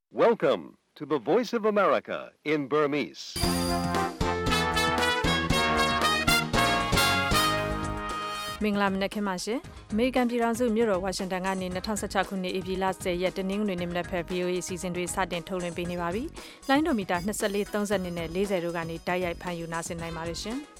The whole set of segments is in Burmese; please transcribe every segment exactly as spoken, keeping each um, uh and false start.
Welcome to the Voice of America in Burmese. ။မင်္ဂလာမနက်ခင်းပါရှင်။အမေရိကန်ပြည်ထောင်စုမြို့တော်ဝါရှင်တန်ကနေ၂၀၁၆ခုနှစ်ဧပြီလ၁၀ရက်တနင်္ဂနွေနေ့မနက်ဖက် V O A အစီအစဉ်တွေစတင်ထုတ်လွှင့်ပေးနေပါပြီ။လိုင်းဒိုမီတာ၂၄ ၃၂နဲ့၄၀တို့ကနေတိုက်ရိုက်ဖန်ယူနာဆင်နိုင်ပါတယ်ရှင်။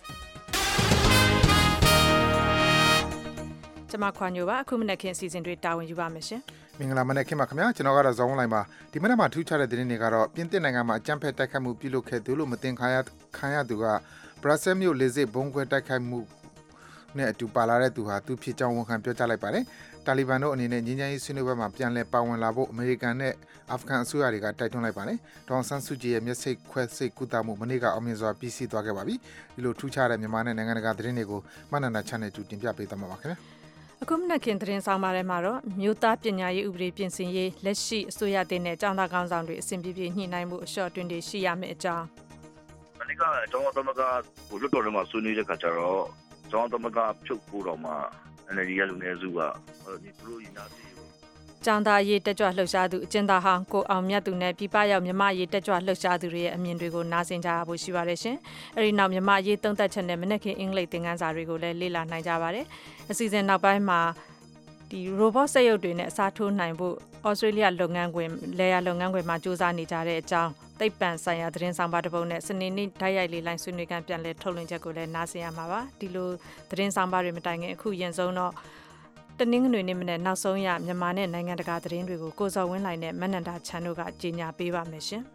ကျွန်မခွန်ညိုပါအခုမနက်ခင်းအစီအစဉ်တွေတာဝန်ယူပါမယ်ရှင်။မင်္ဂလာမနက်ခင်းပါခင်ဗျာကျွန်တော်ကတော့ဇောင်းလိုင်းပါဒီမနက်မှာထူးခြားတဲ့သတင်းတွေကတော့ပြင်သစ်နိုင်ငံမှာအကြမ်းဖက်တိုက်ခိုက်မှုပြုလုပ်ခဲ့သူလို့မတင်ခါရခံရသူကဘရာဆဲမြို့လေဆိပ်ဘုံခွဲတိုက်ခိုက်မှုနဲ့အတူပါလာတဲ့သူဟာသူဖြစ်ကြောင်းဝန်ခံပြောကြားလိုက်ပါတယ်တာလီဘန်တို့အနေနဲ့ငြိမ်းချမ်းရေးဆွေးနွေးပွဲမှာပြန်လည်ပါဝင်လာဖို့အမေရိကန်နဲ့အာဖဂန်အစိုးရတွေကတိုက်တွန်းလိုက်ပါတယ်ဒေါန်ဆန်းစုကြည်ရဲ့မျက်စိခွဲစိတ်ကုသမှုမနေ့ကအောင်မြင်စွာပြီးစီးသွားခဲ့ပါပြီဒီလိုထူးခြားတဲ့မြန်မာနဲ့နိုင်ငံတကာသတင်းတွေကိုမနန္ဒာ channel တူတင်ပြပေးသွားမှာပါခင်ဗျာအခုမနက်ခင်းသတင်းဆောင်ပါထဲမှာတော့မြို့သားပညာရေးဥပဒေပြင်ဆင်ရေးလက်ရှိအစိုးရတင်တဲ့ကျောင်းသားကောင်းဆောင်တွေအစဉ်ပြေပြေညှိနှိုင်းမှုအလျှော့တွင်တွေရှိရမယ့်အကြောင်းမနေ့ကကျောင်းသားသမဂ္ဂကိုလွတ်တော်ထဲမှာဆွေးနွေးတဲ့ခါကျတော့ကျောင်းသားသမဂ္ဂဖြုတ်ဖို့တော့မှ N L D ရလူငယ်စုကဒီသူတို့ရင်းသားစီကိုကျောင်းသားရေးတက်ကြွလှုပ်ရှားသူအကျဉ်းသားဟောင်းကိုအောင်မြတ်သူနဲ့ပြည်ပရောက်မြမရေးတက်ကြွလှုပ်ရှားသူတွေရဲ့အမြင်တွေကိုနားဆင်ကြရဖို့ရှိပါတယ်ရှင်။အဲဒီနောက်မြမရေးသုံးသက်ချက်နဲ့မနက်ခင်းအင်္ဂလိပ်သင်ခန်းစာတွေကိုလည်းလေ့လာနိုင်ကြပါတယ်။အစီအစဉ်နောက်ပိုင်းမှာဒီ robot စက်ရုပ်တွေနဲ့အစားထိုးနိုင်ဖို့ဩစတြေးလျလုပ်ငန်းခွင်လေယာလုပ်ငန်းခွင်မှာစူးစမ်းနေကြတဲ့အကြောင်းသိပ္ပံဆိုင်ရာသတင်းဆောင်ပါတစ်ပုဒ်နဲ့စနေနေ့ဓာတ်ရိုက်လေးလိုင်းဆွေးနွေးခန်းပြန်လည်ထုတ်လွှင့်ချက်ကိုလည်းနားဆင်ရမှာပါဒီလိုသတင်းဆောင်ပါတွေမတိုင်ခင်အခုရင်ဆုံးတော့တနင်္ဂနွေနေ့မနေ့နောက်ဆုံးရမြန်မာနဲ့နိုင်ငံတကာသတင်းတွေကိုကိုစော်ဝင်းလှိုင်နဲ့မနန္ဒာချန်တို့ကကြေညာပေးပါမယ်ရှင်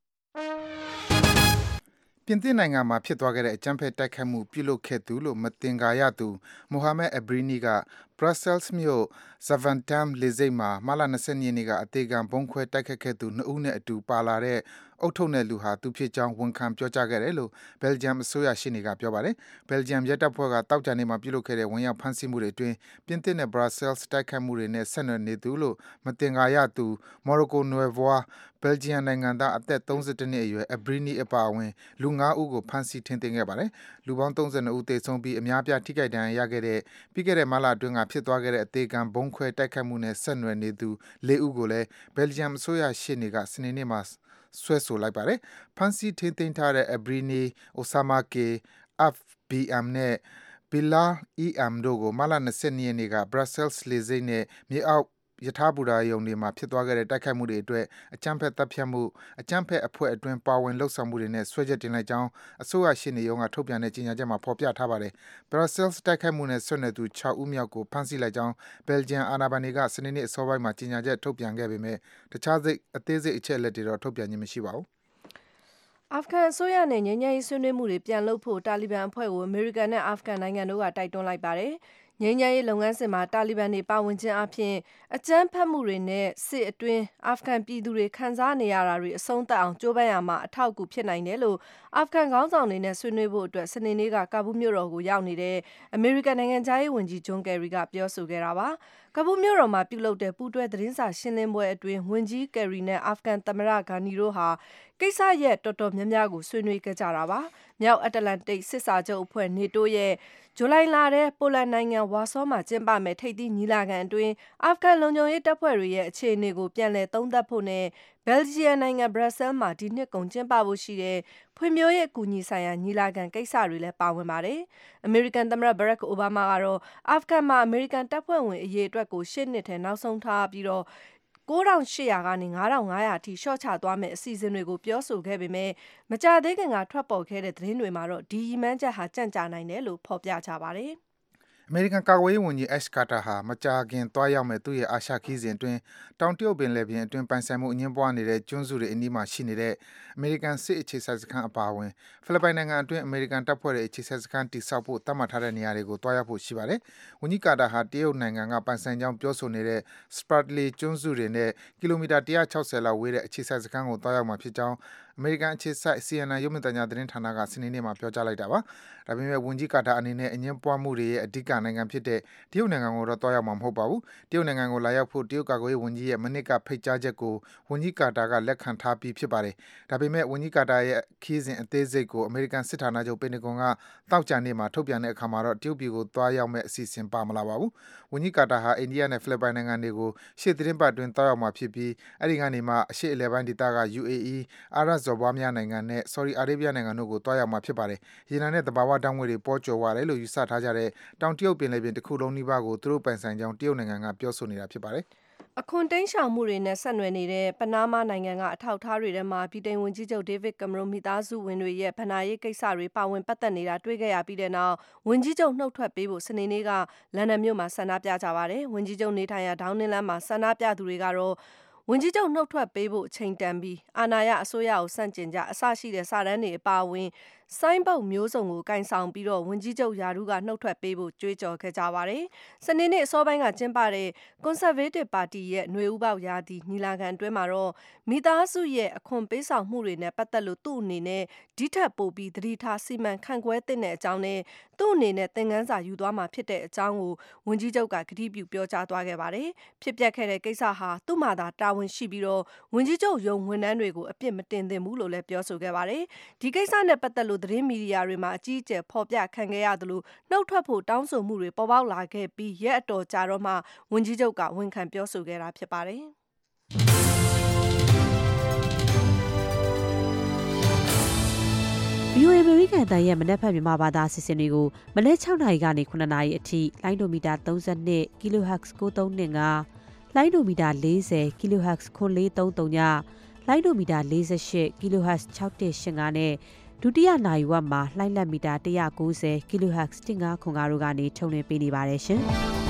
ပြင်သစ်နိုင်ငံမှာဖြစ်သွားခဲ့တဲ့အကြမ်းဖက်တိုက်ခိုက်မှုပြုလုပ်ခဲ့သူလို့မတင်ကာရသူမိုဟာမက်အဘရီနီက Brussels မြို့ Zaventem လေဆိပ်မှာမလ၂၂ရက်နေ့ကအသေးခံဘုံခွဲတိုက်ခိုက်ခဲ့သူနှစ်ဦးနဲ့အတူပါလာတဲ့အုတ်ထုပ်နဲ့လူဟာသူဖြစ်ကြောင်းဝန်ခံပြောကြားခဲ့တယ်လို့ Belgium အစိုးရရှေ့နေကပြောပါတယ်။ Belgium ရဲတပ်ဖွဲ့ကတောက်ကြနေမှာပြုလုပ်ခဲ့တဲ့ဝန်ရောက်ဖမ်းဆီးမှုတွေအတွင်းပြင်သစ်နဲ့ Brussels တိုက်ခိုက်မှုတွေနဲ့ဆက်နွယ်နေသူလို့မတင်ကာရသူ Morocco နွယ်ဖွား Belgian နိုင်ငံသားအသက်၃၁နှစ်အရွယ် Abrini အပါအဝင်လူ၅ဦးကိုဖမ်းဆီးထိန်းသိမ်းခဲ့ပါတယ်။လူပေါင်း၃၂ဦးသေဆုံးပြီးအများပြားထိခိုက်ဒဏ်ရာရခဲ့တဲ့ပြီးခဲ့တဲ့မလအတွင်းကဖြစ်သွားခဲ့တဲ့အသေးခံဘုံခွဲတိုက်ခိုက်မှုနဲ့ဆက်နွယ်နေသူ၄ဦးကိုလည်း Belgium အစိုးရရှေ့နေကစနေနေ့မှာဆွဲဆိုလိုက်ပါတယ်။ဖမ်းဆီးထိန်းသိမ်းထားတဲ့ Abrini, Osama K, F B M နဲ့ Bilal E M တို့ကိုမလ၂၂ရက်နေ့က Brussels လေဆိပ်နဲ့မြေအောက်ယထာဘူတာယုံတွေမှာဖြစ်သွားခဲ့တဲ့တိုက်ခိုက်မှုတွေအတွက်အကြမ်းဖက်တပ်ဖြတ်မှုအကြမ်းဖက်အဖွဲ့အတွင်းပါဝင်လှုပ်ဆောင်မှုတွေနဲ့ဆွဲချက်တင်လိုက်ကြောင်းအစိုးရရှေ့နေရုံးကထုတ်ပြန်တဲ့ကြေညာချက်မှာဖော်ပြထားပါတယ်။ Brussels တိုက်ခိုက်မှုနဲ့ဆွဲနွယ်သူ၆ဦးမြောက်ကိုဖမ်းဆီးလိုက်ကြောင်း Belgian အာဏာပိုင်တွေကစနေနေ့အစောပိုင်းမှာကြေညာချက်ထုတ်ပြန်ခဲ့ပေမဲ့တခြားစိတ်အသေးစိတ်အချက်အလက်တွေတော့ထုတ်ပြန်ခြင်းမရှိပါဘူး။အာဖဂန်အစိုးရနဲ့ငြိမ်းချမ်းရေးဆွေးနွေးမှုတွေပြန်လုပ်ဖို့တာလီဘန်အဖွဲ့ကိုအမေရိကန်နဲ့အာဖဂန်နိုင်ငံတို့ကတိုက်တွန်းလိုက်ပါတယ်။ငြိမ်းချမ်းရေးလုပ်ငန်းစဉ်မှာတာလီဘန်တွေပါဝင်ခြင်းအပြင်အကြမ်းဖက်မှုတွေနဲ့စစ်အတွင်းအာဖဂန်ပြည်သူတွေခံစားနေရတာတွေအဆုံးသတ်အောင်ကြိုးပမ်းရမှာအထောက်အကူဖြစ်နိုင်တယ်လို့အာဖဂန်ခေါင်းဆောင်တွေနဲ့ဆွေးနွေးဖို့အတွက်စနေနေ့ကကာဘူးမြို့တော်ကိုရောက်နေတဲ့အမေရိကန်နိုင်ငံသားရေးဝန်ကြီးဂျွန်ကယ်ရီကပြောဆိုခဲ့တာပါ။ကာဘူးမြို့တော်မှာပြုလုပ်တဲ့ပူးတွဲသတင်းစာရှင်းလင်းပွဲအတွင်းဝန်ကြီးကယ်ရီနဲ့အာဖဂန်သမ္မတဂါနီတို့ဟာကိစ္စရပ်တော်တော်များများကိုဆွေးနွေးခဲ့ကြတာပါ။မြောက်အတ္တလန်တိတ်စစ်စာချုပ်အဖွဲ့နေတိုးရဲ့ဇူလိုင်လထဲပိုလန်နိုင်ငံဝါဆောမှာကျင်းပမယ့်ထိပ်သီးညီလာခံအတွင်းအာဖဂန်လုံခြုံရေးတပ်ဖွဲ့တွေရဲ့အခြေအနေကိုပြန်လည်သုံးသပ်ဖို့နဲ့ဘယ်လ်ဂျီယံနိုင်ငံဘရပ်ဆဲလ်မှာဒီနှစ်ကုန်ကျင်းပဖို့ရှိတဲ့ဖွံ့ဖြိုးရေးအကူအညီဆိုင်ရာညီလာခံကိစ္စတွေလည်းပါဝင်ပါတယ်။အမေရိကန်သမ္မတဘရက်အိုဘားမားကတော့အာဖဂန်မှာအမေရိကန်တပ်ဖွဲ့ဝင်အရေးအတွက်ကိုရှေ့နှစ်ထဲနောက်ဆုံးထားပြီးတော့၉၈၀၀ကနေ၅၅၀၀အထိလျှော့ချသွားမယ့်အစီအစဉ်တွေကိုပြောဆိုခဲ့ပေမဲ့မကြာသေးခင်ကထွက်ပေါ်ခဲ့တဲ့သတင်းတွေမှာတော့ဒီရည်မှန်းချက်ဟာကြန့်ကြာနိုင်တယ်လို့ဖော်ပြကြပါတယ်။အမေရိကန်ကာကွယ်ရေးဝန်ကြီး Ash Carter ဟာမကြာခင်သွားရောက်မဲ့သူ့ရဲ့အာရှခီးစဉ်အတွင်းတောင်တရုတ်ပင်လယ်ပြင်အတွင်းပိုင်ဆိုင်မှုအငြင်းပွားနေတဲ့ကျွန်းစုတွေအနီးမှာရှိနေတဲ့အမေရိကန်စစ်အခြေစိုက်စခန်းအပါအဝင်ဖိလစ်ပိုင်နိုင်ငံအတွင်းအမေရိကန်တပ်ဖွဲ့တွေအခြေစိုက်စခန်းတည်ဆောက်ဖို့သတ်မှတ်ထားတဲ့နေရာတွေကိုသွားရောက်ဖို့ရှိပါတယ်။ဝန်ကြီးကာတာဟာတရုတ်နိုင်ငံကပိုင်ဆိုင်ကြောင်းပြောဆိုနေတဲ့ Spratly ကျွန်းစုတွေနဲ့ကီလိုမီတာ၁၆၀လောက်ဝေးတဲ့အခြေစိုက်စခန်းကိုသွားရောက်မှာဖြစ်ကြောင်းအအမေရိကန်အခြေစိုက် C N N ရုပ်မြင်သံကြားသတင်းဌာနကစနေနေ့မှာပြောကြားလိုက်တာပါ။ဒါပေမဲ့ဝန်ကြီးကာတာအနေနဲ့အငင်းပွားမှုတွေရဲ့အဓိကနိုင်ငံဖြစ်တဲ့တရုတ်နိုင်ငံကိုတော့တွားရောက်မှာမဟုတ်ပါဘူး။တရုတ်နိုင်ငံကိုလာရောက်ဖို့တရုတ်ကာကွယ်ရေးဝန်ကြီးရဲ့မနစ်ကဖိတ်ကြားချက်ကိုဝန်ကြီးကာတာကလက်ခံထားပြီးဖြစ်ပါတယ်။ဒါပေမဲ့ဝန်ကြီးကာတာရဲ့ခီးစဉ်အသေးစိတ်ကိုအမေရိကန်စစ်ဌာနချုပ်ပင်တဂွန်ကတောက်ကြနေ့မှာထုတ်ပြန်တဲ့အခါမှာတော့တရုတ်ပြည်ကိုတွားရောက်မဲ့အစီအစဉ်ပါမလာပါဘူး။ဝန်ကြီးကာတာဟာအိန္ဒိယနဲ့ဖိလစ်ပိုင်နိုင်ငံတွေကိုရှေ့သတင်းပတ်အတွင်းတွားရောက်မှာဖြစ်ပြီးအဲဒီကနေမှအရှေ့အလယ်ပိုင်းဒေသက U A E အာရပ်စော်ဘွားများနိုင်ငံနဲ့ Saudi Arabia နိုင်ငံတို့ကိုတွားရောက်မှာဖြစ်ပါတယ်။ရေနံနဲ့သဘာဝဓာတ်ငွေ့တွေပေါကြွယ်ဝတယ်လို့ယူဆထားကြတဲ့တောင်တရုတ်ပင်လယ်ပြင်တစ်ခုလုံးနီးပါးကိုသူတို့ပိုင်ဆိုင်ကြောင်းတရုတ်နိုင်ငံကပြောဆိုနေတာဖြစ်ပါတယ်။အခွန်တိန်းရှောင်မှုတွေနဲ့ဆက်နွယ်နေတဲ့ပနားမားနိုင်ငံကအထောက်အထားတွေထဲမှာဗြိတိန်ဝန်ကြီးချုပ်ဒေးဗစ်ကမရွန်မိသားစုဝင်တွေရဲ့ဗဏ္ဍာရေးကိစ္စတွေပါဝင်ပတ်သက်နေတာတွေ့ခဲ့ရပြီးတဲ့နောက်ဝန်ကြီးချုပ်နှုတ်ထွက်ပေးဖို့စနေနေ့ကလန်ဒန်မြို့မှာဆန္ဒပြကြပါတယ်။ဝန်ကြီးချုပ်နေထိုင်ရာဒေါင်းနင်းလန်းမှာဆန္ဒပြသူတွေကတော့ဝန်ကြီးချုပ်နှုတ်ထွက်ပေးဖို့အချိန်တန်ပြီးအာဏာရအစိုးရကိုဆန့်ကျင်ကြအစရှိတဲ့စာတမ်းတွေအပါအဝင်ဆိုင်းပုတ်မျိုးစုံကိုကင်ဆောင်ပြီးတော့ဝန်ကြီးချုပ်ယာရုကနှုတ်ထွက်ပေးဖို့ကြွေးကြော်ခဲ့ကြပါတယ်။စနေနေ့အစောပိုင်းကကျင်းပတဲ့ Conservative Party ရဲ့ຫນွေဥပေါရာသီညီလာခံအတွင်းမှာတော့မိသားစုရဲ့အခွန်ပေးဆောင်မှုတွေနဲ့ပတ်သက်လို့သူ့အနေနဲ့ဒီထက်ပိုပြီးသတိထားစီမံခန့်ခွဲသင့်တဲ့အကြောင်းနဲ့သူ့အနေနဲ့သင်ခန်းစာယူသွားမှာဖြစ်တဲ့အကြောင်းကိုဝန်ကြီးချုပ်ကကတိပြုပြောကြားသွားခဲ့ပါတယ်။ဖြစ်ပျက်ခဲ့တဲ့ကိစ္စဟာသူ့မှာသာတာဝန်ရှိပြီးတော့ဝန်ကြီးချုပ်ရုံးဝန်ထမ်းတွေကိုအပြစ်မတင်သင့်ဘူးလို့လည်းပြောဆိုခဲ့ပါတယ်။ဒီကိစ္စနဲ့ပတ်သက်လို့သတင်းမီဒီယာတွေမှာအကြီးအကျယ်ဖော်ပြခံခဲ့ရသလိုနှုတ်ထွက်ဖို့တောင်းဆိုမှုတွေပေါ်ပေါက်လာခဲ့ပြီးရက်အတော်ကြာတော့မှဝန်ကြီးချုပ်ကဝန်ခံပြောဆိုခဲ့တာဖြစ်ပါတယ်။ V O A အမေရိကန်အသံရဲ့မနက်ဖြန်မြန်မာဘာသာအစီအစဉ်တွေကိုမနက်၆နာရီကနေ၇နာရီအထိလိုင်းဒိုမီတာ၃၂ kilohertz ၉၃၂၅လိုင်းဒိုမီတာ၄၀ kilohertz ၉၄၃၃ညလိုင်းဒိုမီတာ၄၈ kilohertz ၆၁၈၅နဲ့ဒုတိယနာရီဝက်မှာလှိုင်းလက်မီတာ၁၉၀ kilohertz ၁၅ခွန်ကာတို့ကနေထုတ်လွှင့်ပေးနေပါတယ်ရှင်။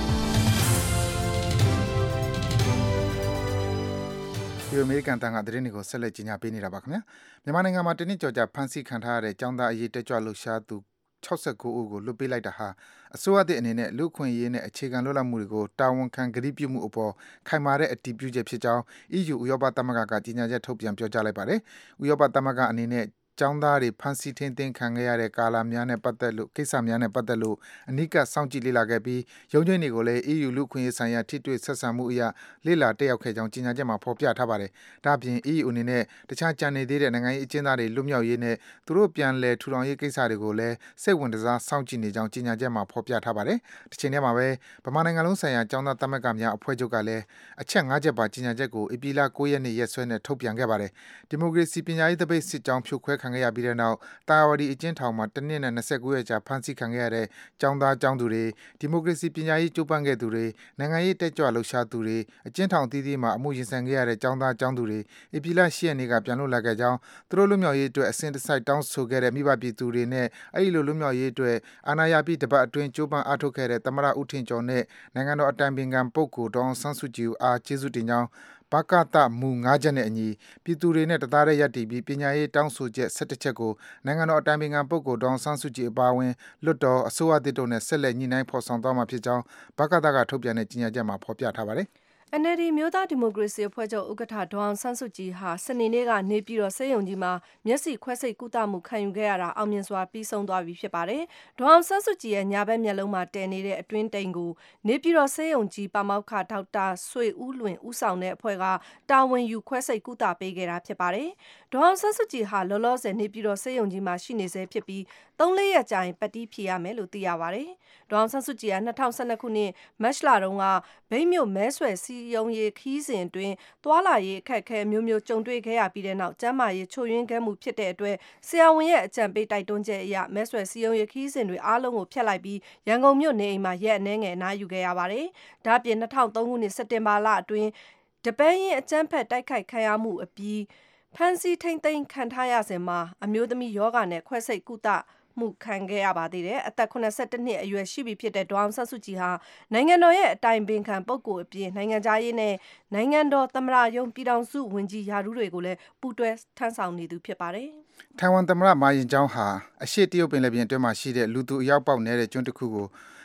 ဒီအမေရိကန်တန်ကသတင်းတွေကိုဆက်လက်ကြီးညာပေးနေတာပါခင်ဗျာမြန်မာနိုင်ငံမှာတနစ်ကြော်ကြဖမ်းဆီးခံထားရတဲ့ចောင်းသားအရေးတက်ကြွလှုပ်ရှားသူ၆၉ဦးကိုလွတ်ပေးလိုက်တာဟာအစိုးရသည့်အနေနဲ့လူ့အခွင့်အရေးနဲ့အခြေခံလွတ်လပ်မှုတွေကိုတာဝန်ခံကတိပြုမှုအပေါ်ခိုင်မာတဲ့အတည်ပြုချက်ဖြစ်ကြောင်း E U ဥရောပသမဂ္ဂကကြေညာချက်ထုတ်ပြန်ပြောကြားလိုက်ပါတယ်။ဥရောပသမဂ္ဂအနေနဲ့ចောင်းသားတွေဖမ်းဆီးထိန်းသိမ်းခံခဲ့ရတဲ့ကာလများနဲ့ပတ်သက်လို့ကိစ္စများနဲ့ပတ်သက်လို့အနိကစောင့်ကြည့်လေ့လာခဲ့ပြီးရုံးချင်းတွေကိုလည်း E U လူ့ခွင့်ရေးဆိုင်ရာထိတွေ့ဆက်ဆံမှုအရာလေ့လာတက်ရောက်ခဲ့ကြောင်းကြေညာချက်မှာဖော်ပြထားပါတယ်။ဒါ့အပြင် E U အနေနဲ့တခြားကြံနေသေးတဲ့နိုင်ငံရေးအကျဉ်းသားတွေလွတ်မြောက်ရေးနဲ့သူတို့ပြန်လည်ထူထောင်ရေးကိစ္စတွေကိုလည်းစိတ်ဝင်စားစောင့်ကြည့်နေကြောင်းကြေညာချက်မှာဖော်ပြထားပါတယ်။တစ်ချိန်တည်းမှာပဲဗမာနိုင်ငံလုံးဆိုင်ရာចောင်းသားသမဂ္ဂများအဖွဲ့ချုပ်ကလည်းအချက်၅ချက်ပါကြေညာချက်ကိုဧပြီလ၉ရက်နေ့ရက်စွဲနဲ့ထုတ်ပြန်ခဲ့ပါတယ်။ဒီမိုကရေစီပညာရေးသပိတ်စစ်ကြောင်းဖြိုခွဲခံခဲ့ရပြီးတဲ့နောက်တာယာဝတီအကျဉ်းထောင်မှာတနင်္လာနဲ့၂၉ရက်ကြာဖမ်းဆီးခံခဲ့ရတဲ့ចောင်းသားចောင်းသူတွေဒီမိုကရေစီပညာရေးကြိုးပမ်းခဲ့သူတွေနိုင်ငံရေးတက်ကြွလှုပ်ရှားသူတွေအကျဉ်းထောင်အသီးသီးမှာအမှုရင်ဆိုင်ခဲ့ရတဲ့ចောင်းသားចောင်းသူတွေဧပြီလ၈ရက်နေ့ကပြန်လွတ်လာခဲ့ကြောင်းသူတို့လွတ်မြောက်ရေးအတွက်အစဉ်တစိုက်တောင်းဆိုခဲ့တဲ့မိဘပြည်သူတွေနဲ့အဲဒီလိုလွတ်မြောက်ရေးအတွက်အာဏာရပြီးတပတ်အတွင်းကြိုးပမ်းအားထုတ်ခဲ့တဲ့သမ္မတဦးထင်ကျော်နဲ့နိုင်ငံတော်အတိုင်ပင်ခံပုဂ္ဂိုလ်ဒေါအောင်ဆန်းစုကြည်အားကျေးဇူးတင်ကြောင်းဘကတမူ၅ချက်နဲ့အညီပြည်သူတွေနဲ့တသားတည်းရပ်တည်ပြီးပညာရေးတောင်းဆိုချက်၁၁ချက်ကိုနိုင်ငံတော်အတိုင်ပင်ခံပုဂ္ဂိုလ်ဒေါအောင်ဆန်းစုကြည်အပါအဝင်လွတ်တော်အစိုးရသစ်တို့နဲ့ဆက်လက်ညှိနှိုင်းဖော်ဆောင်သွားမှာဖြစ်ကြောင်းဘကတကထုတ်ပြန်တဲ့ကြေညာချက်မှာဖော်ပြထားပါတယ်။ N L D မျိုးသားဒီမိုကရေစီအဖွဲ့ချုပ်ဥက္ကဋ္ဌဒေါအောင်ဆန်းစုကြည်ဟာစနေနေ့ကနေပြည်တော်ဆေးရုံကြီးမှာမျက်စိခွဲစိတ်ကုသမှုခံယူခဲ့ရတာအောင်မြင်စွာပြီးဆုံးသွားပြီဖြစ်ပါတယ်။ဒေါအောင်ဆန်းစုကြည်ရဲ့ညာဘက်မျက်လုံးမှာတည်နေတဲ့အတွင်းတိမ်ကိုနေပြည်တော်ဆေးရုံကြီးပါမောက္ခဒေါက်တာဆွေဦးလွင်ဦးဆောင်တဲ့အဖွဲ့ကတာဝန်ယူခွဲစိတ်ကုသပေးခဲ့တာဖြစ်ပါတယ်။ဒေါအောင်ဆန်းစုကြည်ဟာလောလောဆယ်နေပြည်တော်ဆေးရုံကြီးမှာရှိနေဆဲဖြစ်ပြီးသုံးလေးရက်ကြာရင်ပတ်တီးဖြေရမယ်လို့သိရပါတယ်။ဒေါအောင်ဆန်းစုကြည်က၂၀၁၂ခုနှစ်မတ်လတုန်းကဗိမ်းမြို့မဲဆွယ်စီယုံရေးခီးစဉ်အတွင်းသွာလာရေးအခက်အခဲမျိုးမျိုးကြုံတွေ့ခဲ့ရပြီးတဲ့နောက်ကျန်းမာရေးချို့ယွင်းခဲ့မှုဖြစ်တဲ့အတွက်ဆရာဝန်ရဲ့အကြံပေးတိုက်တွန်းချက်အရမဲဆွယ်စီယုံရေးခီးစဉ်တွေအားလုံးကိုဖျက်လိုက်ပြီးရန်ကုန်မြို့နေအိမ်မှာရက်အနည်းငယ်အနားယူခဲ့ရပါတယ်။ဒါ့အပြင်၂၀၀၃ခုနှစ်စက်တင်ဘာလအတွင်းတပန်းရင်အကြမ်းဖက်တိုက်ခိုက်ခံရမှုအပြီးဖမ်းဆီးထိန်းသိမ်းခံထားရစဉ်မှာအမျိုးသမီးယောဂနဲ့ခွဲစိတ်ကုသမှုခံခဲ့ရပါသေးတယ်။အသက်၇၁နှစ်အရွယ်ရှိပြီဖြစ်တဲ့ဒေါအောင်ဆန်းစုကြည်ဟာနိုင်ငံတော်ရဲ့အတိုင်ပင်ခံပုဂ္ဂိုလ်အပြင်နိုင်ငံခြားရေးနဲ့နိုင်ငံတော်သမ္မတရုံးပြည်ထောင်စုဝန်ကြီးရာထူးတွေကိုလည်းပူးတွဲထမ်းဆောင်နေသူဖြစ်ပါတယ်။ထိုင်ဝမ်သမ္မတမာရင်ကျောင်းဟာအရှေ့တရုတ်ပင်လယ်ပြင်အတွင်းမှာရှိတဲ့လူသူအရောက်ပေါက်နေတဲ့ကျွန်းတစ်ခုကို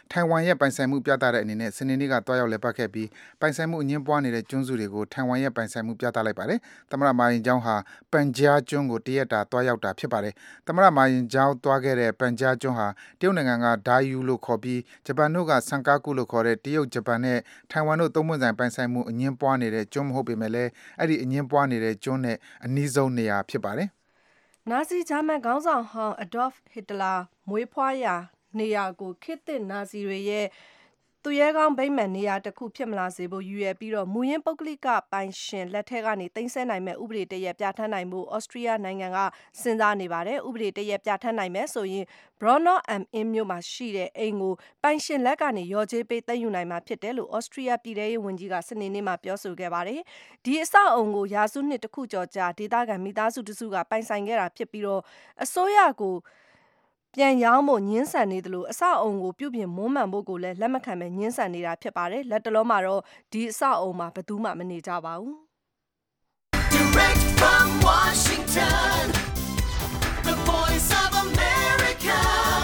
ထိုင်ဝမ်ရဲ့ပိုင်ဆိုင်မှုပြသတဲ့အနေနဲ့စနေနေ့ကတွားရောက်လည်ပတ်ခဲ့ပြီးပိုင်ဆိုင်မှုအငင်းပွားနေတဲ့ကျွန်းစုတွေကိုထိုင်ဝမ်ရဲ့ပိုင်ဆိုင်မှုပြသလိုက်ပါတယ်။သမ္မတမာရင်ကျောင်းဟာပန်ဂျားကျွန်းကိုတရက်တာတွားရောက်တာဖြစ်ပါတယ်။သမ္မတမာရင်ကျောင်းတွားခဲ့တဲ့ပန်ဂျားကျွန်းဟာတရုတ်နိုင်ငံကဒါယူလို့ခေါ်ပြီးဂျပန်တို့ကဆန်ကာကူလို့ခေါ်တဲ့တရုတ်ဂျပန်နဲ့ထိုင်ဝမ်တို့သုံးပွင့်ဆိုင်ပိုင်ဆိုင်မှုအငင်းပွားနေတဲ့ကျွန်းမဟုတ်ပေမဲ့လည်းအဲ့ဒီအငင်းပွားနေတဲ့ကျွန်းနဲ့အနီးဆုံးနေရာဖြစ်ပါတယ်။နာဇီဂျာမန်ခေါင်းဆောင်ဟောင်းအဒေါ့ဖ်ဟစ်တလာမွေးဖွားရာနေရာကိုခေတ်သစ်နာဇီတွေရဲ့သူရဲကောင်းဗိမ္မာန်နေရာတစ်ခုဖြစ်မလာစေဖို့ရည်ရွယ်ပြီးတော့မူရင်းပုဂ္ဂလိကပိုင်ရှင်လက်ထက်ကနေတင်ဆက်နိုင်မဲ့ဥပဒေတရက်ပြဋ္ဌာန်းနိုင်မှုဩစတြီးယားနိုင်ငံကစဉ်းစားနေပါတယ်။ဥပဒေတရက်ပြဋ္ဌာန်းနိုင်မယ်ဆိုရင် Bruno am Inn မြို့မှာရှိတဲ့အိမ်ကိုပိုင်ရှင်လက်ကနေရော်ကြေးပေးသိမ်းယူနိုင်မှာဖြစ်တယ်လို့ဩစတြီးယားပြည်ထရေးဝန်ကြီးကစနေနေ့မှာပြောဆိုခဲ့ပါတယ်။ဒီအဆောက်အုံကိုရာစုနှစ်တစ်ခုကျော်ကြာဒေသခံမိသားစုတစုကပိုင်ဆိုင်ခဲ့တာဖြစ်ပြီးတော့အစိုးရကိုပြန်ရောင်းဖို့ညှင်းဆန်နေတယ်လို့အဆောက်အုံကိုပြုပြင်မွမ်းမံဖို့ကိုလည်းလက်မခံပဲညှင်းဆန်နေတာဖြစ်ပါတယ်လက်တလုံးမှာတော့ဒီအဆောက်အုံမှာဘယ်သူမှမနေကြပါဘူး Direct from Washington The Voice of America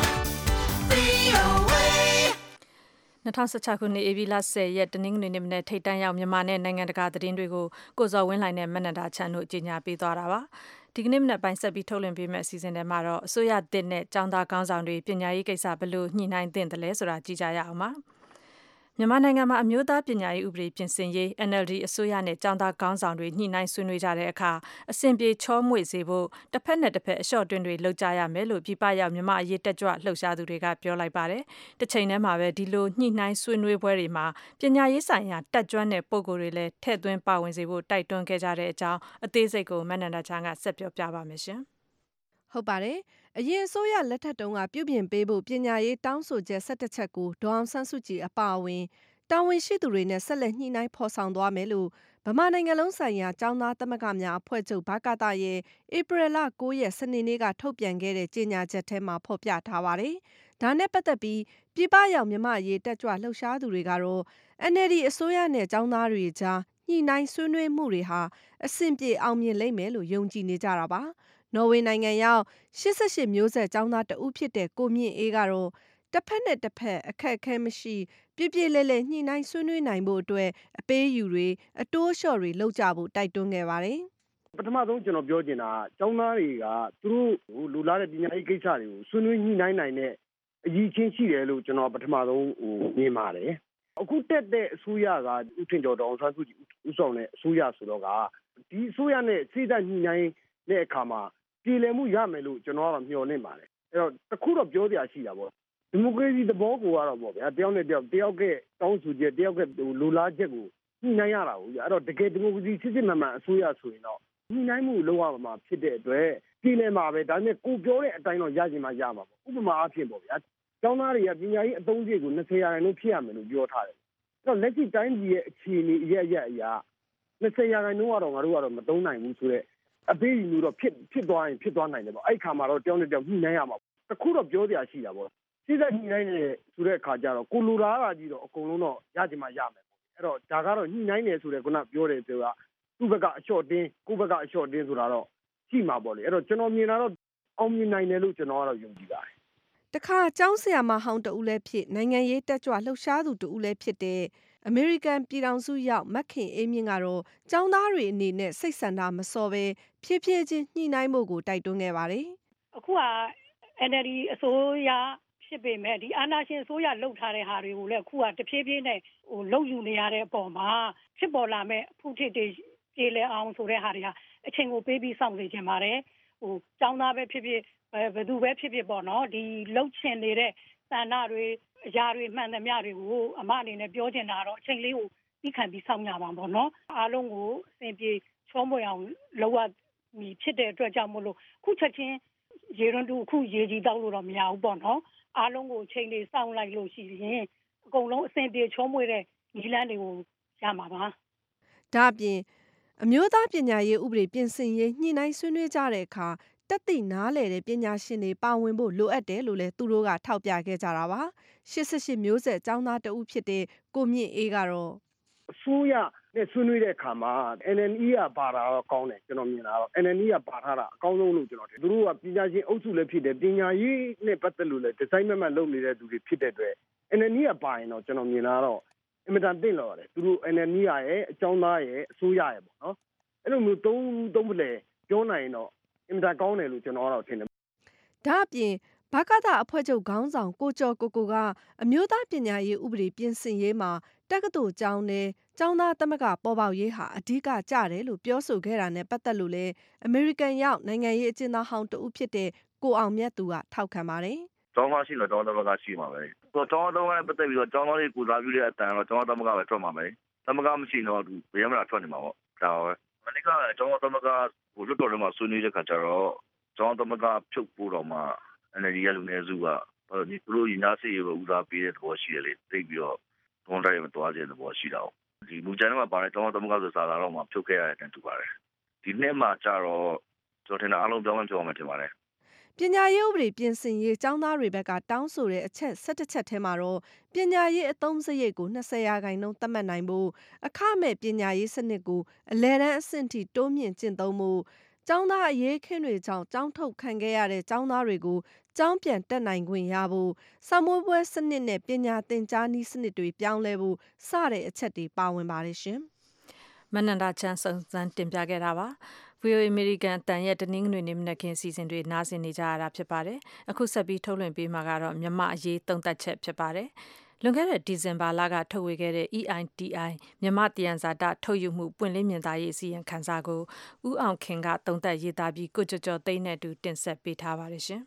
V O A ၂၀၁၆ခုနှစ်ဧပြီလ၁၀ရက်တနင်္ဂနွေနေ့မနေ့ထိပ်တန်းရောက်မြန်မာနဲ့နိုင်ငံတကာသတင်းတွေကိုကိုစော်ဝင်းလှိုင်နဲ့မနန္ဒာချန်တို့ကြီးညာပေးသွားတာပါဒီကနေ့မနက်ပိုင်းဆက်ပြီးထုတ်လွှင့်ပေးမယ့်အစီအစဉ်တွေမှာတော့အစိုးရသစ်နဲ့ចောင်းသားခေါင်းဆောင်တွေပညာရေးကိစ္စဘယ်လိုညှိနှိုင်းသင့်တယ်လဲဆိုတာကြည့်ကြရအောင်ပါမြန်မာနိုင်ငံမှာအမျိုးသားပညာရေးဥပဒေပြင်ဆင်ရေး N L D အစိုးရနဲ့ចောင်းသားခေါင်းဆောင်တွေညှိနှိုင်းဆွေးနွေးကြတဲ့အခါအဆင်ပြေချောမွေ့စေဖို့တစ်ဖက်နဲ့တစ်ဖက်အလျှော့တွင်းတွေလုပ်ကြရမယ်လို့ပြည်ပရောက်မြန်မာအရေးတက်ကြွလှုပ်ရှားသူတွေကပြောလိုက်ပါတယ်။တစ်ချိန်တည်းမှာပဲဒီလိုညှိနှိုင်းဆွေးနွေးပွဲတွေမှာပညာရေးဆိုင်ရာတက်ကြွတဲ့ပုံကိုယ်တွေလည်းထည့်သွင်းပါဝင်စေဖို့တိုက်တွန်းခဲ့ကြတဲ့အကြောင်းအသေးစိတ်ကိုမနန္ဒာချန်ကဆက်ပြောပြပါမယ်ရှင်။ဟုတ်ပါတယ်။အရင်အစိုးရလက်ထက်တုန်းကပြုပြင်ပေးဖို့ပညာရေးတောင်းဆိုချက်၁၁ချက်ကိုဒေါအောင်ဆန်းစုကြည်အပါအဝင်တာဝန်ရှိသူတွေနဲ့ဆက်လက်ညှိနှိုင်းဖော်ဆောင်သွားမယ်လို့ဗမာနိုင်ငံလုံးဆိုင်ရာကျောင်းသားသမဂ္ဂများအဖွဲ့ချုပ်ဗကသရဲ့ဧပြီလ၉ရက်စနေနေ့ကထုတ်ပြန်ခဲ့တဲ့ကြေညာချက်ထဲမှာဖော်ပြထားပါတယ်။ဒါနဲ့ပတ်သက်ပြီးပြည်ပရောက်မြန်မာအရေးတက်ကြွလှုပ်ရှားသူတွေကတော့ N L D အစိုးရနဲ့ကျောင်းသားတွေကြားညှိနှိုင်းဆွေးနွေးမှုတွေဟာအဆင်ပြေအောင်မြင်လိမ့်မယ်လို့ယုံကြည်နေကြတာပါ။နော်ဝေနိုင်ငံရောက်၈၈မျိုးဆက်ကျောင်းသားတဦးဖြစ်တဲ့ကိုမြင့်အေးကတော့တစ်ဖက်နဲ့တစ်ဖက်အခက်အခဲမရှိပြပြလဲလဲညှိနှိုင်းဆွေးနွေးနိုင်ဖို့အတွက်အပေးယူတွေအတိုးလျှော့တွေလုပ်ကြဖို့တိုက်တွန်းခဲ့ပါတယ်ပထမဆုံးကျွန်တော်ပြောချင်တာကျောင်းသားတွေကသူတို့ဟိုလူလာတဲ့ပညာရေးကိစ္စတွေကိုဆွေးနွေးညှိနှိုင်းနိုင်တဲ့အရေးချင်းရှိတယ်လို့ကျွန်တော်ပထမဆုံးဟိုမြင်ပါတယ်အခုတက်တဲ့အစိုးရကဥထင်ကျော်တော်ဆန်းစုကြည်ဥဆောင်တဲ့အစိုးရဆိုတော့ကဒီအစိုးရနဲ့စိတ်ဓာတ်ညှိနှိုင်းတဲ့အခါမှာပြည်လည်မှုရမယ်လို့ကျွန်တော်ကတော့မျှော်လင့်ပါတယ်အဲ့တော့တခုတော့ပြောစရာရှိတာပေါ့ဒီမိုကရေစီသဘောကိုကတော့ပေါ့ဗျာတယောက်နဲ့တယောက်တယောက်ကတောင်းဆိုချက်တယောက်ကလူလားချက်ကိုညှိနှိုင်းရတာကိုအဲ့တော့တကယ်ဒီမိုကရေစီစစ်စစ်မှန်မှန်အစိုးရဆိုရင်တော့ညှိနှိုင်းမှုလုပ်ရမှာဖြစ်တဲ့အတွက်ပြည်နယ်မှာပဲဒါနဲ့ကိုပြောတဲ့အတိုင်းတော့ရချင်မှရမှာပေါ့ဥပမာအားဖြင့်ပေါ့ဗျာကျောင်းသားတွေကပညာရေးအသုံးစရိတ်ကို၂၀ရာခိုင်နှုန်းဖြစ်ရမယ်လို့ပြောထားတယ်အဲ့တော့လက်ရှိတိုင်းပြည်ရဲ့အခြေအနေအရအရအရာ၂၀ရာခိုင်နှုန်းကတော့ငါတို့ကတော့မသုံးနိုင်ဘူးဆိုတော့အပေးယူလို့တော့ဖြစ်ဖြစ်သွားရင်ဖြစ်သွားနိုင်တယ်ပေါ့အဲ့ခါမှာတော့တယောက်နဲ့တယောက်ညှိနှိုင်းရမှာတခုတော့ပြောစရာရှိတာပေါ့စိတ်ဓာတ်ညှိနှိုင်းနေဆိုတဲ့အခါကျတော့ကိုလိုလားတာကြီးတော့အကုန်လုံးတော့ရချင်မှရမယ်ပေါ့အဲ့တော့ဒါကတော့ညှိနှိုင်းနေဆိုတဲ့ခုနပြောတယ်ဆိုတာသူ့ဘက်ကအလျှော့တင်းကိုယ့်ဘက်ကအလျှော့တင်းဆိုတာတော့ရှိမှာပေါ့လေအဲ့တော့ကျွန်တော်မြင်တာတော့အောင်မြင်နိုင်တယ်လို့ကျွန်တော်ကတော့ယုံကြည်ပါတယ်တခါကျောင်းဆရာမဟောင်းတဦးလည်းဖြစ်နိုင်ငံရေးတက်ကြွလှုပ်ရှားသူတဦးလည်းဖြစ်တဲ့အမေရိကန်ပြည်ထောင်စုရောက်မခင်အေးမြင့်ကတော့ကျောင်းသားတွေအနေနဲ့စိတ်ဆန္ဒမစောပဲဖြည်းဖြည်းချင်းညှိနှိုင်းဖို့ကိုတိုက်တွန်းခဲ့ပါတယ်အခုက N L D အစိုးရဖြစ်ပေမဲ့ဒီအာဏာရှင်အစိုးရလှုပ်ထားတဲ့ဟာတွေကိုလည်းအခုကတဖြည်းဖြည်းနဲ့ဟိုလှုပ်ယူနေရတဲ့အပေါ်မှာဖြစ်ပေါ်လာမဲ့အဖို့ထစ်တွေပြေလည်အောင်ဆိုတဲ့ဟာတွေဟာအချိန်ကိုပေးပြီးစောင့်နေကြပါတယ်ဟိုကျောင်းသားပဲဖြစ်ဖြစ်ဘယ်သူပဲဖြစ်ဖြစ်ပေါ့နော်ဒီလှုပ်ချင်နေတဲ့သန္တာတွေအရာတွေမှန်သမျှတွေကိုအမအနေနဲ့ပြောချင်တာတော့အချိန်လေးကိုပြီးခံပြီးစောင့်ကြပါပေါ့နော်အားလုံးကိုအစဉ်ပြေချောမွေအောင်လုပ်ရမည်ဖြစ်တဲ့အတွက်ကြောင့်မို့လို့ခုချက်ချင်းရေရွံတူခုရေကြီးတောက်လို့တော့မရဘူးပေါ့နော်အားလုံးကိုချိန်လေးစောင့်လိုက်လို့ရှိရင်အကုန်လုံးအစဉ်ပြေချောမွေတဲ့ညီလန်းတွေကိုရမှာပါဒါအပြင်အမျိုးသားပညာရေးဥပဒေပြင်ဆင်ရေးညှိနှိုင်းဆွေးနွေးကြတဲ့အခါတက်သိနားလေတဲ့ပညာရှင်တွေပါဝင်ဖို့လိုအပ်တယ်လို့လည်းသူတို့ကထောက်ပြခဲ့ကြတာပါ၈၈မျိုးဆက်ကျောင်းသားတဦးဖြစ်တဲ့ကိုမြင့်အေးကတော့အအစိုးရနဲ့ဆွေးနွေးတဲ့အခါမှာ N N E ကပါတာတော့ကောင်းတယ်ကျွန်တော်မြင်တာတော့ N N E ကပါထားတာအကောင်းဆုံးလို့ကျွန်တော်ထင်သူတို့ကပညာရှင်အုပ်စုလည်းဖြစ်တယ်ပညာရေးနဲ့ပတ်သက်လို့လည်းဒီဇိုင်းမမှတ်လုပ်နေတဲ့သူတွေဖြစ်တဲ့အတွက် N N E ကပါရင်တော့ကျွန်တော်မြင်တာတော့အင်မတန်သိလို့ရတယ်သူတို့ N N E ရဲ့အကြောင်းသားရဲ့အစိုးရရဲ့ပေါ့နော်အဲ့လိုမျိုးသုံးသုံးပလဲပြောနိုင်တော့အင်မတန်ကောင်းတယ်လို့ကျွန်တော်ကတော့ထင်တယ်ဒါအပြင်ဘကသအဖွဲ့ချုပ်ခေါင်းဆောင်ကိုကျော်ကိုကိုကအမျိုးသားပညာရေးဥပဒေပြင်ဆင်ရေးမှာတက္ကသိုလ်ကျောင်းနဲ့ကျောင်းသားသမဂ္ဂပေါ်ပေါက်ရေးဟာအဓိကကျတယ်လို့ပြောဆိုခဲ့တာနဲ့ပတ်သက်လို့လည်းအမေရိကန်ရောက်နိုင်ငံရေးအကျဉ်းသားဟောင်းတဦးဖြစ်တဲ့ကိုအောင်မြတ်သူကထောက်ခံပါတယ်။ကျောင်းသားရှိလို့ကျောင်းသားသမဂ္ဂရှိမှာပဲ။ဆိုတော့ကျောင်းသားသမဂ္ဂနဲ့ပတ်သက်ပြီးတော့ကျောင်းသားတွေကိုစားပြုတဲ့အတန်တော့ကျောင်းသားသမဂ္ဂပဲထွက်မှာပဲ။သမဂ္ဂမရှိတော့ဘူးဘယ်မှမထွက်နေမှာပေါ့။ဒါပဲ။မနေ့ကကျောင်းသားသမဂ္ဂကိုလွတ်တော်ထဲမှာဆွေးနွေးတဲ့ခါကျတော့ကျောင်းသားသမဂ္ဂဖြုတ်ဖို့တော့မှN L D ရဲ့လူနည်းစုကဒီသူတို့ညီနာစီကိုဦးစားပေးတဲ့သဘောရှိတယ်လေသိပြီးတော့တွန်းတိုင်းမတွားတဲ့သဘောရှိတာ။ဒီမူကြမ်းထဲမှာပါတဲ့ကျောင်းသားသမဂ္ဂဆိုစာလာတော့မှဖြုတ်ခဲ့ရတဲ့အတန်တူပါတယ်။ဒီနေ့မှကျတော့ကျွန်တော်ထင်တာအလုံးပြောင်းမှပြောင်းမှထင်ပါတယ်ပညာရေးဥပဒေပြင်ဆင်ရေးကျောင်းသားတွေဘက်ကတောင်းဆိုတဲ့အချက်၁၁ချက်ထဲမှာတော့ပညာရေးအသုံးစရိတ်ကို၂၀ရာခိုင်နှုန်းသတ်မှတ်နိုင်ဖို့အခမဲ့ပညာရေးစနစ်ကိုအလယ်တန်းအဆင့်ထိတိုးမြင့်ကျင့်သုံးဖို့ကျောင်းသားအရေးခင်းတွေကြောင့်ကျောင်းထုတ်ခံခဲ့ရတဲ့ကျောင်းသားတွေကိုကျောင်းပြန်တက်နိုင်ခွင့်ရဖို့စာမွေးပွဲစနစ်နဲ့ပညာသင်ကြားနည်းစနစ်တွေပြောင်းလဲဖို့စတဲ့အချက်တွေပါဝင်ပါတယ်ရှင်မနန္ဒချမ်းစုံစမ်းတင်ပြခဲ့တာပါဗီအိုအေအမေရိကန်အတန်ရဲ့တနင်္ဂနွေနေ့မနက်ခင်းစီစဉ်တွေနားဆင်နေကြရတာဖြစ်ပါတယ်အခုဆက်ပြီးထုတ်လွှင့်ပေးမှာကတော့မြန်မာအရေးသုံးသပ်ချက်ဖြစ်ပါတယ်လွန်ခဲ့တဲ့ဒီဇင်ဘာလကထုတ်ဝေခဲ့တဲ့ E I T I မြန်မာတယံဇာတထုတ်ယူမှုပွင့်လင်းမြင်သာရေးအစီရင်ခံစာကိုဦးအောင်ခင်ကသုံးသပ်ရေးသားပြီးကိုကျော်ကျော်သိန်းနဲ့အတူတင်ဆက်ပေးထားပါတယ်ရှင်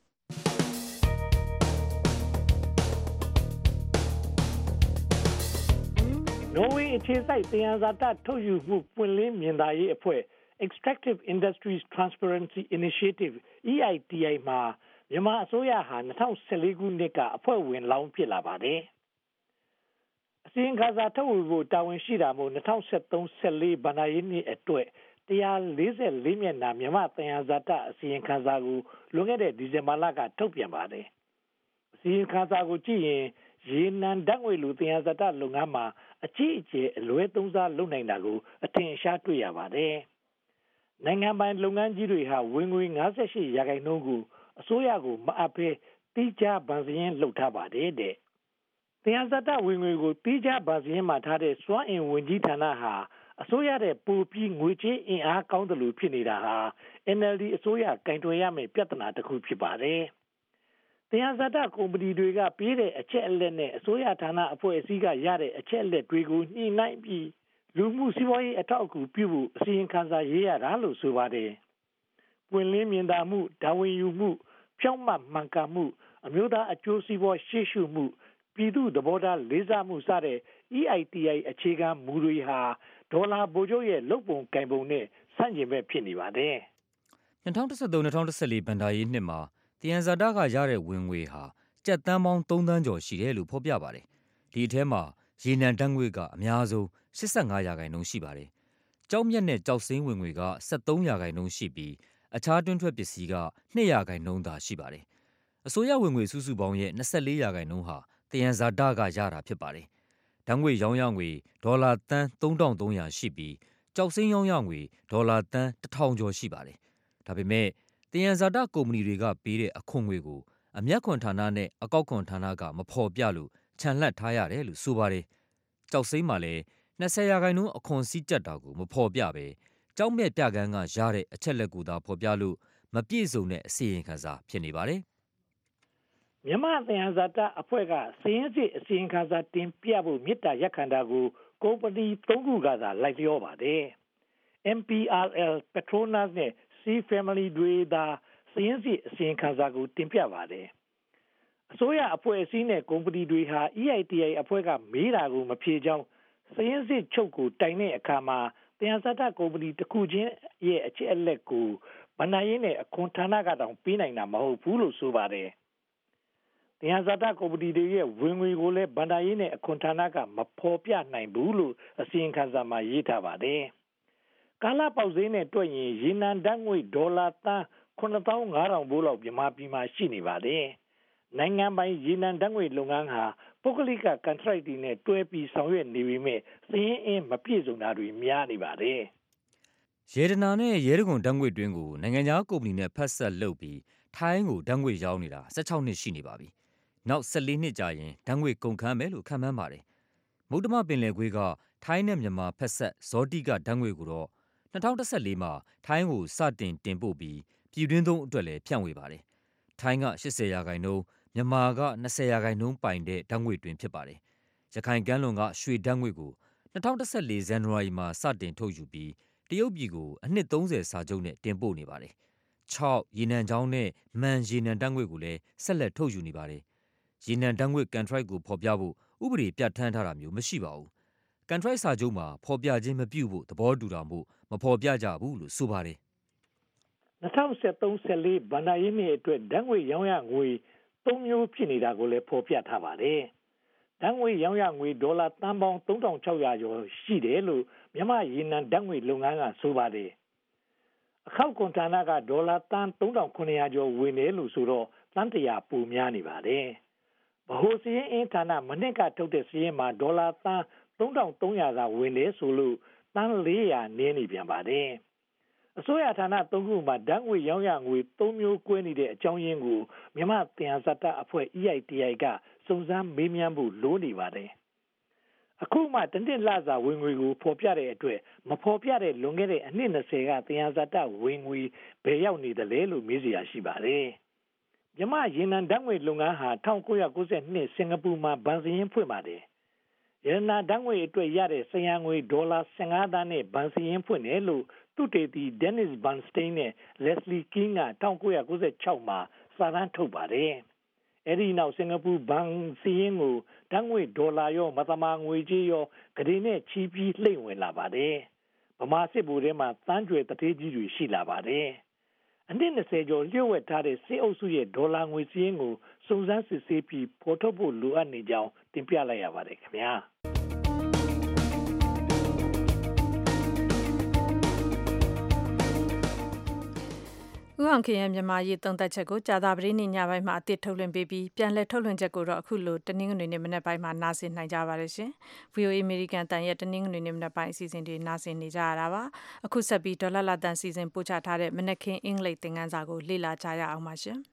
နော်ဝေအခြေစိုက်တယံဇာတထုတ်ယူမှုပွင့်လင်းမြင်သာရေးအဖွဲ့ Extractive Industries Transparency Initiative E I T I မှာမြန်မာအစိုးရဟာ၂၀၁၄ခုနှစ်ကအဖွဲ့ဝင်လောင်းဖြစ်လာပါတယ်။အစီရင်ခံစာထုတ်ဝေဖို့တာဝန်ရှိတာမို့၂၀၁၃ ၁၄ဘဏ္ဍာရေးနှစ်အတွက်၁၄၄မျက်နှာမြန်မာတယံဇာတအစီရင်ခံစာကိုလွန်ခဲ့တဲ့ဒီဇင်ဘာလကထုတ်ပြန်ပါတယ်။အစီရင်ခံစာကိုကြည့်ရင်ရေနံဓာတ်ငွေလိုတယံဇာတလုပ်ငန်းမှာအကြီးအကျယ်အလွဲသုံးစားလုပ်နိုင်တာကိုအထင်အရှားတွေ့ရပါတယ်။နိုင်ငံပိုင်လုပ်ငန်းကြီးတွေဟာဝင်ငွေ၅၈ရာခိုင်နှုန်းကိုအစိုးရကိုမအပ်ဘဲတိကျဗန်စရင်လှုပ်ထားပါတယ်တဲ့။တရားစတဝင်ငွေကိုတိကျဗန်စရင်မှာထားတဲ့စွမ်းအင်ဝင်ကြီးဌာနဟာအစိုးရတဲ့ပူပြီးငွေကြေးအင်အားကောင်းတယ်လို့ဖြစ်နေတာဟာ N L D အစိုးရကင်တွယ်ရမယ့်ပြဿနာတစ်ခုဖြစ်ပါတယ်။တရားစတကုမ္ပဏီတွေကပေးတဲ့အချက်အလက်နဲ့အစိုးရဌာနအဖွဲ့အစည်းကရတဲ့အချက်အလက်တွေကိုညှိနှိုင်းပြီးလူမှုစီးပွားရေးအထောက်အကူပြုဖို့အစီရင်ခံစာရေးရတာလို့ဆိုပါတယ်။ပွင့်လင်းမြင်သာမှုဒါဝင်ယူမှုဖြောင့်မတ်မှန်ကန်မှုအမျိုးသားအကျိုးစီးပွားရှေ့ရှုမှုပြည်သူသဘောထားလေးစားမှုစတဲ့ E I T I အခြေခံမူတွေဟာဒေါ်လာဗိုလ်ချုပ်ရဲ့လုပ်ပုံကိုင်ပုံနဲ့ဆန့်ကျင်ဘက်ဖြစ်နေပါတယ်။၂၀၁၃ ၂၀၁၄ဘဏ္ဍာရေးနှစ်မှာတယံဇာတကရတဲ့ဝင်ငွေဟာကျပ်သန်းပေါင်းသုံးသန်းကျော်ရှိတယ်လို့ဖော်ပြပါတယ်။ဒီအထဲမှာရေနံဓာတ်ငွေကအများဆုံး၈၅ရာခိုင်နှုန်းရှိပါတယ်။ကျောက်မျက်နဲ့ကျောက်စိမ်းဝင်ငွေက၁၃ရာခိုင်နှုန်းရှိပြီးအခြားတွင်းထွက်ပစ္စည်းက၂ရာခိုင်နှုန်းသာရှိပါတယ်။အစိုးရဝင်ငွေစုစုပေါင်းရဲ့၂၄ရာခိုင်နှုန်းဟာတယံဇာတကရတာဖြစ်ပါတယ်။ဓာတ်ငွေရောင်းရငွေဒေါ်လာသန်းသုံးထောင်သုံးရာရှိပြီးကျောက်စိမ်းရောင်းရငွေဒေါ်လာသန်းတစ်ထောင်ကျော်ရှိပါတယ်။ဒါပေမဲ့တယံဇာတကုမ္ပဏီတွေကပေးတဲ့အခွန်ငွေကိုအမြတ်ခွန်ဌာနနဲ့အကောက်ခွန်ဌာနကမဖော်ပြလို့ခြံလှပ်ထားရတယ်လို့ဆိုပါတယ်။ကျောက်စိမ်းမှာလည်း၂၀ရာခိုင်နှုန်းအခွန်စည်းကျပ်တာကိုမဖော်ပြဘဲကျောက်မြတ်ပြကန်းကရတဲ့အချက်လက်ကိုသာဖော်ပြလို့မပြည့်စုံတဲ့အစီရင်ခံစာဖြစ်နေပါတယ်။မြန်မာတယံဇာတအဖွဲ့ကစည်ရင်းစစ်အစီရင်ခံစာတင်ပြဖို့မြစ်တာရက်ခံတာကိုကုမ္ပဏီသုံးခုကသာလိုက်လျောပါတယ်။ M P R L Petronas နဲ့ Sea Family တွေသာစည်ရင်းစစ်အစီရင်ခံစာကိုတင်ပြပါတယ်။အစိုးရအဖွဲ့အစည်းနဲ့ကုမ္ပဏီတွေဟာ E I T I အဖွဲ့ကမေးတာကိုမဖြေကြောင်းစည်ရင်းစစ်ချုပ်ကိုတိုင်တဲ့အခါမှာတယံဇာတကုမ္ပဏီတစ်ခုချင်းရဲ့အချက်အလက်ကိုဗဏ္ဍာရေးနဲ့အခွန်ဌာနကတောင်ပေးနိုင်တာမဟုတ်ဘူးလို့ဆိုပါတယ်။တယံဇာတကုမ္ပဏီတွေရဲ့ဝင်ငွေကိုလည်းဗဏ္ဍာရေးနဲ့အခွန်ဌာနကမဖော်ပြနိုင်ဘူးလို့အစီရင်ခံစာမှာရေးထားပါတယ်။ကာလပေါက်ဈေးနဲ့တွက်ရင်ရေနံဓာတ်ငွေဒေါ်လာသန်းခုနှစ်သောင်းငါးထောင်ဘိုးလောက်မြန်မာပြည်မှာရှိနေပါတယ်။နိုင်ငံပိုင်ရေနံဓာတ်ငွေလုပ်ငန်းဟာပုဂ္ဂလိက contract တွေနဲ့တွဲပြီးဆောင်ရွက်နေပေမဲ့စည်ရင်းအင်းမပြည့်စုံတာတွေများနေပါတယ်။ရေဒနာနဲ့ရဲတံခွန်ဓာတ်ငွေ့တွင်းကိုနိုင်ငံခြားကုမ္ပဏီနဲ့ဖက်ဆက်လုပ်ပြီးထိုင်းကိုဓာတ်ငွေ့ရောင်းနေတာ၁၆နှစ်ရှိနေပါပြီ။နောက်၁၄နှစ်ကြာရင်ဓာတ်ငွေ့ကုန်ခန်းမယ်လို့ခန့်မှန်းပါတယ်။မုတ္တမပင်လယ်ကွေးကထိုင်းနဲ့မြန်မာဖက်ဆက်ဇောတိကဓာတ်ငွေ့ကိုတော့၂၀၁၄မှာထိုင်းကိုစတင်တင်ပို့ပြီးပြည်တွင်းသုံးအတွက်လည်းဖြန့်ဝေပါတယ်။ထိုင်းက၈၀ရာခိုင်နှုန်းမြန်မာက၂၀ရာခိုင်နှုန်းပိုင်တဲ့ဓာတ်ငွေ့တွင်ဖြစ်ပါတယ်။ရခိုင်ကမ်းလွန်ကရွှေဓာတ်ငွေ့ကို၂၀၁၄ဇန်နဝါရီမှာစတင်ထုတ်ယူပြီးတရုတ်ပြည်ကိုအနှစ်၃၀စာချုပ်နဲ့တင်ပို့နေပါတယ်။ခြောက်ရေနံချောင်းနဲ့မန်ရေနံဓာတ်ငွေ့ကိုလည်းဆက်လက်ထုတ်ယူနေပါတယ်။ရေနံဓာတ်ငွေ့ကန်ထရိုက်ကိုဖော်ပြဖို့ဥပဒေပြဋ္ဌာန်းထားတာမျိုးမရှိပါဘူး။ကန်ထရိုက်စာချုပ်မှာဖော်ပြခြင်းမပြုဖို့သဘောတူတာမို့မဖော်ပြကြဘူးလို့ဆိုပါတယ်။၂၀၁၃ ၁၄ဘဏ္ဍာရေးနှစ်အတွက်ဓာတ်ငွေ့ရောင်းရငွေသုံးမျိုးဖြစ်နေတာကိုလည်းဖော်ပြထားပါတယ်။ဓာတ်ငွေ့ရောင်းရငွေဒေါ်လာသန်းပေါင်းသုံးထောင်ခြောက်ရာကျော်ရှိတယ်လို့မြန်မာရေနံဓာတ်ငွေ့လုပ်ငန်းကဆိုပါတယ်။အခောက်ကွန်ဌာနကဒေါ်လာသန်းသုံးထောင်ခုနှစ်ရာကျော်ဝင်တယ်လို့ဆိုတော့သန်းတရာပိုများနေပါတယ်။ဗဟိုစည်ရင်းအင်းဌာနမနှစ်ကထုတ်တဲ့စည်ရင်းမှာဒေါ်လာသန်းသုံးထောင်သုံးရာသာဝင်တယ်ဆိုလို့သန်းလေးရာနည်းနေပြန်ပါတယ်။အစိုးရဌာနသုံးခုမှာဓာတ်ငွေ့ရောင်းရငွေသုံးမျိုးကွဲနေတဲ့အကြောင်းရင်းကိုမြန်မာသယံဇာတအဖွဲ့ E I T I ကစုံစမ်းမေးမြန်းဖို့လိုနေပါတယ်။အခုမှတနှစ်လစာဝင်ငွေကိုဖော်ပြတဲ့အတွက်မဖော်ပြတဲ့လွန်ခဲ့တဲ့အနှစ်၂၀ကသယံဇာတဝင်ငွေဘယ်ရောက်နေသလဲလို့မေးစရာရှိပါတယ်။မြန်မာရေနံဓာတ်ငွေ့လုပ်ငန်းဟာ၁၉၉၂စင်ကာပူမှာဘဏ်စရင်းဖွင့်ပါတယ်။ရေနံဓာတ်ငွေ့အတွက်ရတဲ့စရန်ငွေဒေါ်လာ၁၅သန်းနဲ့ဘဏ်စရင်းဖွင့်တယ်လို့သူတေသီ Dennis Bernstein နဲ့ Leslie King က၁၉၉၆မှာစာတမ်းထုတ်ပါတယ်။အဲဒီနောက်စင်ကာပူဘဏ်စရင်းကိုဓာတ်ငွေ့ဒေါ်လာရောမသမာငွေကြေးရောဂရေနဲ့ချီးပြီးလှိမ့်ဝင်လာပါတယ်။ဗမာစစ်ဗိုလ်ထဲမှာတန်းကြွယ်တထေးကြီးတွေရှိလာပါတယ်။အနှစ်၂၀ကျော်လျှို့ဝှက်ထားတဲ့စစ်အုပ်စုရဲ့ဒေါ်လာငွေစရင်းကိုစုံစမ်းစစ်ဆေးပြီးဖော်ထုတ်ဖို့လိုအပ်နေကြောင်းတင်ပြလိုက်ရပါတယ်ခင်ဗျာ။ဦးအောင်ခင်ရဲ့မြန်မာရေးသုံးသက်ချက်ကိုကြာသပတေးနေ့ညပိုင်းမှာအသစ်ထုတ်လွှင့်ပေးပြီးပြန်လည်ထုတ်လွှင့်ချက်ကိုတော့အခုလိုတနင်္ဂနွေနေ့မနက်ပိုင်းမှာနားဆင်နိုင်ကြပါရရှင်။ V O A American တန်ရဲ့တနင်္ဂနွေနေ့မနက်ပိုင်းအစီအစဉ်တွေနားဆင်နေကြရတာပါ။အခုဆက်ပြီးဒေါ်လာလာတန်စီစဉ်ပို့ချထားတဲ့မနက်ခင်းအင်္ဂလိပ်သင်ခန်းစာကိုလေ့လာကြရအောင်ပါရှင်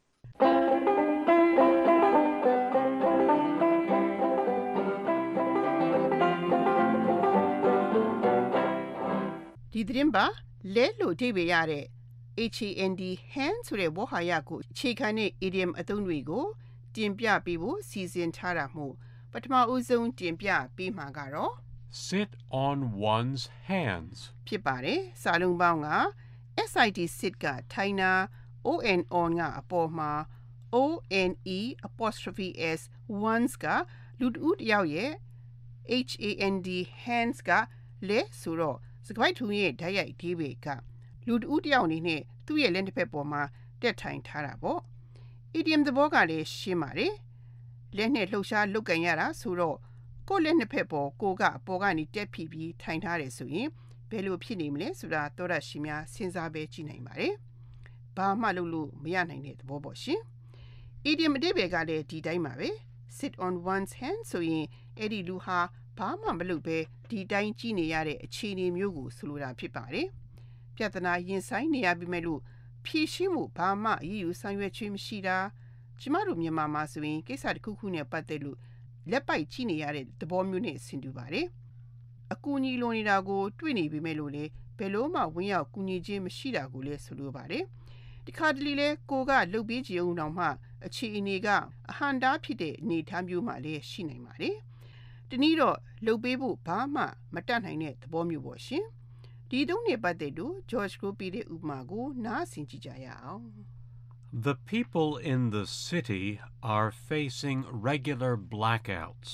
။ဒီသတင်းပါလဲလို့အဓိပ္ပာယ်ရတဲ့ H A N D hand ဆိုတဲ့ဝေါဟာရကိုအခြေခံတဲ့ idiom အသုံးတွေကိုတင်ပြပေးဖို့စီစဉ်ထားတာမို့ပထမဦးဆုံးတင်ပြပေးမှာကတော့ sit on one's hands ဖြစ်ပါတယ်။စာလုံးပေါင်းက sit sit ကထိုင်တာ on on ကအပေါ်မှာ one apostrophe s one's ကလူတဦးတစ်ယောက်ရဲ့ H A N D hands ကလဲဆိုတော့စကားထုံးရဲ့ဓာတ်ရိုက်အဓိပ္ပာယ်ကလူတဦးတစ်ယောက်အနေနဲ့သူ့ရဲ့လက်တစ်ဖက်ပေါ်မှာတက်ထိုင်ထားတာပေါ့။ idiom သဘောကလည်းရှင်းပါတယ်။လက်နဲ့လှုပ်ရှားလုပ်ကင်ရတာဆိုတော့ကိုယ်လက်နှစ်ဖက်ပေါ်ကိုကအပေါ်ကနေတက်ဖိပြီးထိုင်ထားတယ်ဆိုရင်ဘယ်လိုဖြစ်နေမလဲဆိုတာသောတရှင်များစဉ်းစားပဲကြည့်နိုင်ပါတယ်။ဘာမှလုပ်လို့မရနိုင်တဲ့သဘောပေါ့ရှင်။ idiom အဓိပ္ပာယ်ကလည်းဒီတိုင်းပါပဲ။ sit on one's hand ဆိုရင်အဲ့ဒီလူဟာဘာမှမလုပ်ပဲဒီတိုင်းကြည့်နေရတဲ့အခြေအနေမျိုးကိုဆိုလိုတာဖြစ်ပါတယ်။ပြဿနာရင်ဆိုင်နေရပြီမဲ့လို့ဖြေရှင်းမှုဘာမှအရေးယူဆောင်ရွက်ခြင်းမရှိတာကျမတို့မြန်မာမှာဆိုရင်ကိစ္စတစ်ခုခုနဲ့ပတ်သက်လို့လက်ပိုက်ကြည့်နေရတဲ့သဘောမျိုးနဲ့ဆင်တူပါတယ်။အကူအညီလိုနေတာကိုတွေ့နေပြီမဲ့လို့လေဘယ်လို့မှဝင်ရောက်ကူညီခြင်းမရှိတာကိုလည်းဆိုလိုပါတယ်။ဒီခါတလေလေကိုကလှုပ်ပေးကြအောင်တောင်မှအခြေအနေကအဟံတားဖြစ်တဲ့အနေအထားမျိုးမှလည်းရှိနိုင်ပါတယ်။ဒီနည်းတော့လှုပ်ပေးဖို့ဘာမှမတတ်နိုင်တဲ့သဘောမျိုးပေါ့ရှင်။ဒီသုံးနဲ့ပတ်သက်လို့ George ကိုပြတဲ့ဥပမာကိုနားဆင်ကြည့်ကြရအောင် The people in the city are facing regular blackouts,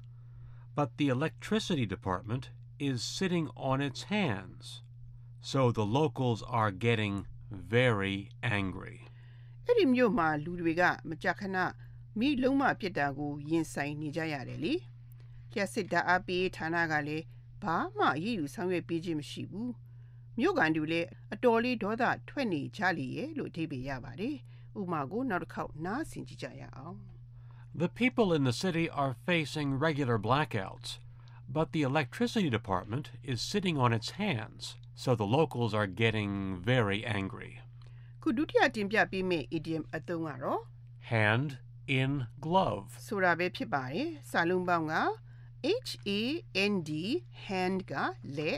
but the electricity department is sitting on its hands, so the locals are getting very angry. အဲ့ဒီမြို့မှာလူတွေကမကြာခဏမိလုံးမပြစ်တာကိုရင်ဆိုင်နေကြရတယ်လေ။လျှက်စစ်တာအပေးဌာနကလည်းဘာမှအရေးယူဆောင်ရွက်ပေးခြင်းမရှိဘူးမြို့ကန်တူလည်းအတော်လေးဒေါသထွက်နေကြလေရဲ့လို့အဓိပ္ပာယ်ရပါတယ်ဥပမာကိုနောက်တစ်ခေါက်နားဆင်ကြည့်ကြရအောင် The people in the city are facing regular blackouts, but the electricity department is sitting on its hands, so the locals are getting very angry. ခုဒုတိယတင်ပြပေးမယ့် idiom အသုံးကတော့ hand in glove ဆိုတာပဲဖြစ်ပါတယ်စာလုံးပေါင်းက H A N D hand ကလက်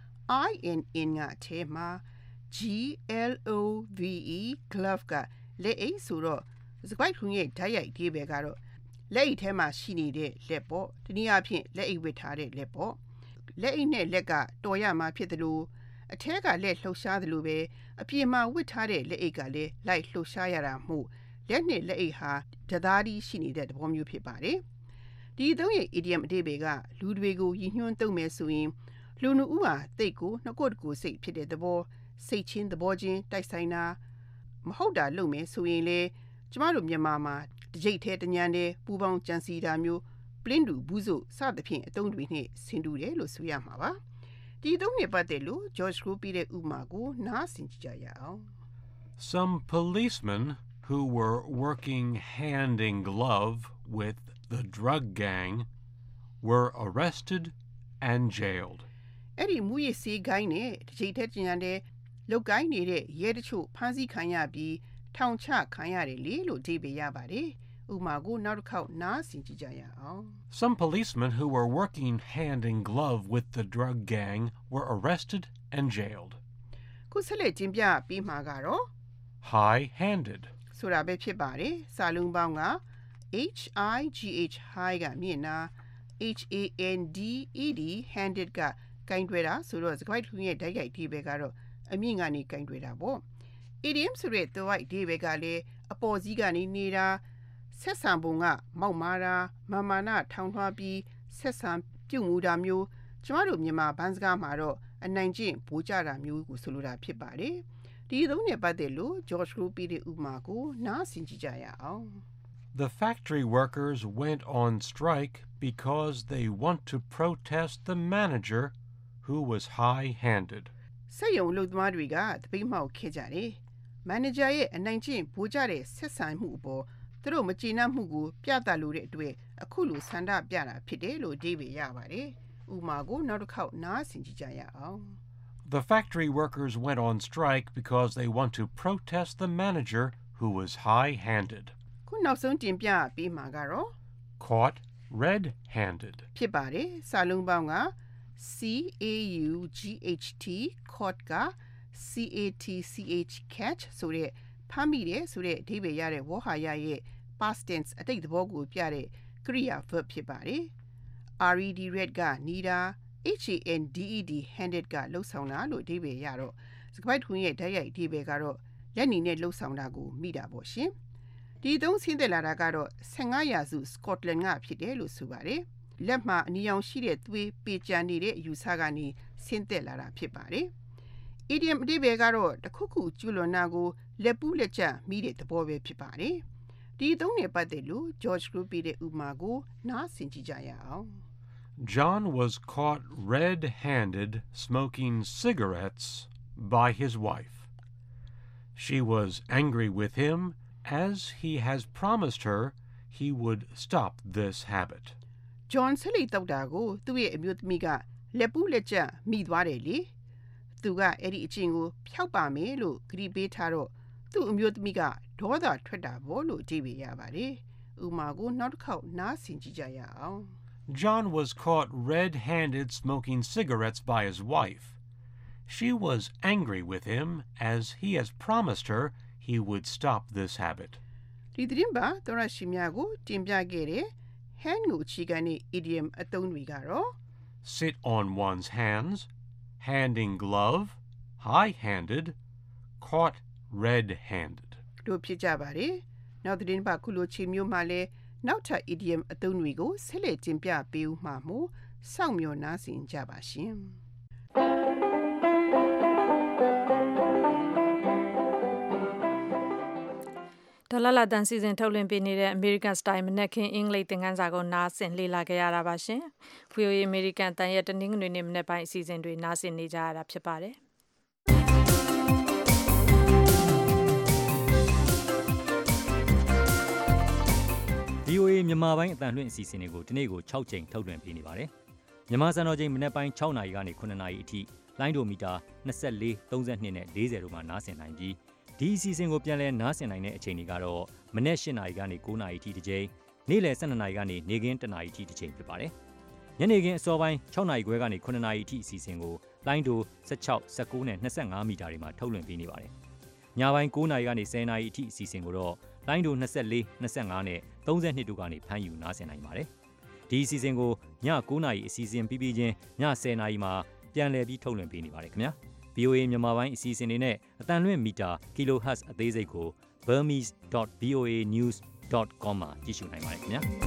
I N N ကထဲမှာ G L O V E glove ကလက်အိတ်ဆိုတော့စကွိုက်ထုံရဲ့ဓာတ်ရိုက်ဒီပဲကတော့လက်အိတ်ထဲမှာရှိနေတဲ့လက်ပေါ့တနည်းအားဖြင့်လက်အိတ်ဝတ်ထားတဲ့လက်ပေါ့လက်အိတ်နဲ့လက်ကတော်ရမှာဖြစ်တယ်လို့အထက်ကလက်လှုပ်ရှားတယ်လို့ပဲအပြင်မှာဝတ်ထားတဲ့လက်အိတ်ကလည်းလိုက်လှုပ်ရှားရတာမို့လက်နဲ့လက်အိတ်ဟာဓာတ်သားကြီးရှိနေတဲ့သဘောမျိုးဖြစ်ပါတယ်ဒီသုံးရဲ့ idiom အဓိပ္ပာယ်ကလူတွေကိုရည်ညွှန်းသုံးမယ်ဆိုရင်လူနှုတ်ဦးဟာတိတ်ကိုနှုတ်ကိုယ်စိတ်ဖြစ်တဲ့သဘောစိတ်ချင်းသဘောချင်းတိုက်ဆိုင်တာမဟုတ်တာလုပ်မယ်ဆိုရင်လေကျမတို့မြန်မာမှာတကြိတ်ထဲတညံတဲ့ပူပေါင်းကြံစီတာမျိုးပလင်းတူဘူးစို့စသဖြင့်အသုံးတွေနဲ့ဆင်တူတယ်လို့ဆိုရမှာပါဒီသုံးနဲ့ပတ်သက်လို့ George Group ပြတဲ့ဥပမာကိုနားဆင်ကြည့်ကြရအောင် Some policemen who were working hand in glove with the drug gang were arrested and jailed. အဲ့ဒီမူရစီကိုင်းနဲ့တကြိတ်တဲ့ကျန်တဲ့လောက်ကိုင်းနေတဲ့ရဲတချို့ဖမ်းဆီးခံရပြီးထောင်ချခံရတယ်လေလို့ဒီပေးရပါတယ်ဥပမာကိုနောက်တစ်ခေါက်နားဆင်ကြည့်ကြရအောင် Some policemen who were working hand in glove with the drug gang were arrested and jailed. ခုဆက်လက်ကျင်းပြပြီးမှာကတော့ high-handed ဆိုတာပဲဖြစ်ပါတယ်စာလုံးပေါင်းက H I G H high ကမြင့်နာ H A N D E D handed ကကင်တွယ်တာဆိုတော့စကွိုက်ထုံရဲ့ဓာတ်ရိုက်ဒီပဲကတော့အမြင့်ကနေကင်တွယ်တာပေါ့ idiom ဆိုတဲ့သွိုက်ဒီပဲကလည်းအပေါ်စီးကနေနေတာဆက်ဆံပုံကမောက်မာတာမာမာနထောင်ထွားပြီးဆက်ဆံပြုတ်မှုတာမျိုးကျမတို့မြန်မာဘန်းစကားမှာတော့အနိုင်ကျင့်ဗိုလ်ကြတာမျိုးကိုဆိုလိုတာဖြစ်ပါတယ်ဒီသုံးနဲ့ပတ်သက်လို့ George Group ပြတဲ့ဥပမာကိုနားဆင်ကြည့်ကြရအောင် The factory workers went on strike because they want to protest the manager who was high-handed. စက်ရုံလုပ်သမားတွေကတပိတ်မှောက်ခဲ့ကြတယ်မန်နေဂျာရဲ့အနိုင်ကျင့်ဗိုလ်ကြတဲ့ဆက်ဆံမှုအပေါ်သူတို့မကျေနပ်မှုကိုပြသလိုတဲ့အတွက်အခုလိုဆန္ဒပြတာဖြစ်တယ်လို့ဒီပဲရပါတယ်ဥပမာကိုနောက်တစ်ခေါက်နားဆင်ကြည့်ကြရအောင် The factory workers went on strike because they want to protest the manager who was high-handed. ခုနောက်ဆုံးတင်ပြပေးမှာကတော့ caught red-handed ဖြစ်ပါတယ်စာလုံးပေါင်းက C A U G H T caught က C A T C H catch ဆိုတဲ့ဖမ်းမိတယ်ဆိုတဲ့အဓိပ္ပာယ်ရတဲ့ဝေါဟာရရဲ့ past tense အတိတ်သဘောကိုပြတဲ့ကရိယာ verb ဖြစ်ပါတယ် R E D red ကနေတာ H A N D E D handed ကလှုပ်ဆောင်တာလို့အဓိပ္ပာယ်ရတော့စကားထုံရဲ့ဓာတ်ရိုက်အဓိပ္ပာယ်ကတော့လက်နေနဲ့လှုပ်ဆောင်တာကိုမိတာပေါ့ရှင်ဒီသုံးဆင်းသက်လာတာကတော့ဆယ်ငါးရာစု Scotland ကဖြစ်တယ်လို့ဆိုပါတယ်လက်မှာအနီရောင်ရှိတဲ့သွေးပေကြနေတဲ့အယူဆကနေဆင်းသက်လာတာဖြစ်ပါတယ် idiom အဓိပ္ပာယ်ကတော့တစ်ခုခုကျူးလွန်တာကိုလက်ပူးလက်ကျမိတဲ့သဘောပဲဖြစ်ပါတယ်ဒီသုံးနဲ့ပတ်သက်လို့ George Group ပြတဲ့ဥပမာကိုနားဆင်ကြည့်ကြရအောင် John was caught red-handed smoking cigarettes by his wife. She was angry with him as he has promised her he would stop this habit. John ဆလိတောက်တာကိုသူ့ရဲ့အမျိုးသမီးကလက်ပူးလက်ကျမိသွားတယ်လေသူကအဲ့ဒီအချင်းကိုဖျောက်ပါမယ်လို့ဂရီပေးထားတော့သူ့အမျိုးသမီးကဒေါသထွက်တာပေါ့လို့ကြည့်ပြရပါတယ်ဥမာကိုနောက်တစ်ခေါက်နားဆင်ကြည့်ကြရအောင် John was caught red-handed smoking cigarettes by his wife. She was angry with him as he has promised her he would stop this habit. ဒီသတင်းပါတော်ရရှိများကိုတင်ပြခဲ့တဲ့ hand ကိုအခြေခံတဲ့ idiom အသုံးတွေကတော့ sit on one's hands, hand in glove, high-handed, caught red-handed. တို့ဖြစ်ကြပါတယ်နောက်သတင်းပါခုလိုချိန်မျိုးမှလည်းနောက်ထပ် idiom အသုံးတွေကိုဆက်လက်တင်ပြပေးဦးမှာမို့စောင့်မျှော်နားဆင်ကြပါရှင်ဒေါ်လာလာတန်စီစဉ်ထုတ်လွှင့်ပေးနေတဲ့ American Style မနက်ခင်းအင်္ဂလိပ်သင်ခန်းစာကိုနားဆင်လေ့လာခဲ့ရတာပါရှင် ဗွီအိုအေ American တန်ရဲ့တနင်္ဂနွေနေ့မနက်ပိုင်းအစီအစဉ်တွေနားဆင်နေကြရတာဖြစ်ပါတယ်ဗွီအိုအေ မြမြန်မာပိုင်းအတန်လွှင့်အစီအစဉ်တွေကိုဒီနေ့ကို၆ချိန်ထုတ်လွှင့်ပေးနေပါတယ်။မြန်မာစံတော်ချိန်မနက်ပိုင်း၆နာရီကနေခုနှစ်နာရီအထိလိုင်းဒိုမီတာ၂၄ ၃၂နဲ့၄၀တို့မှာနားဆင်နိုင်ပြီးဒီအစီအစဉ်ကိုပြန်လည်နားဆင်နိုင်တဲ့အချိန်တွေကတော့မနက်၈နာရီကနေ၉နာရီအထိတစ်ချိန်နေ့လယ်၁၂နာရီကနေနေ့ခင်း၁နာရီအထိတစ်ချိန်ဖြစ်ပါတယ်။ညနေခင်းအစောပိုင်း၆နာရီခွဲကနေခုနှစ်နာရီအထိအစီအစဉ်ကိုလိုင်းဒို၁၆ ၁၉နဲ့၂၅မီတာတွေမှာထုတ်လွှင့်ပေးနေပါတယ်။ညပိုင်း၉နာရီကနေ၁၀နာရီအထိအစီအစဉ်ကိုတော့လိုင်းဒို၂၄ ၂၅နဲ့၃၂တို့ကနေဖမ်းယူနားဆင်နိုင်ပါတယ်။ဒီအစီအစဉ်ကိုည၉နာရီအစီအစဉ်ပြီးပြီးချင်းည၁၀နာရီမှာပြန်လည်ပြီးထုတ်လွှင့်ပေးနေပါတယ်ခင်ဗျာ။ V O A မြန်မာပိုင်းအစီအစဉ်တွေနဲ့အတန်လွှင့်မီတာ kilohertz အသေးစိတ်ကို burmese dot v o a news dot com မှာကြည့်ရှုနိုင်ပါတယ်ခင်ဗျာ။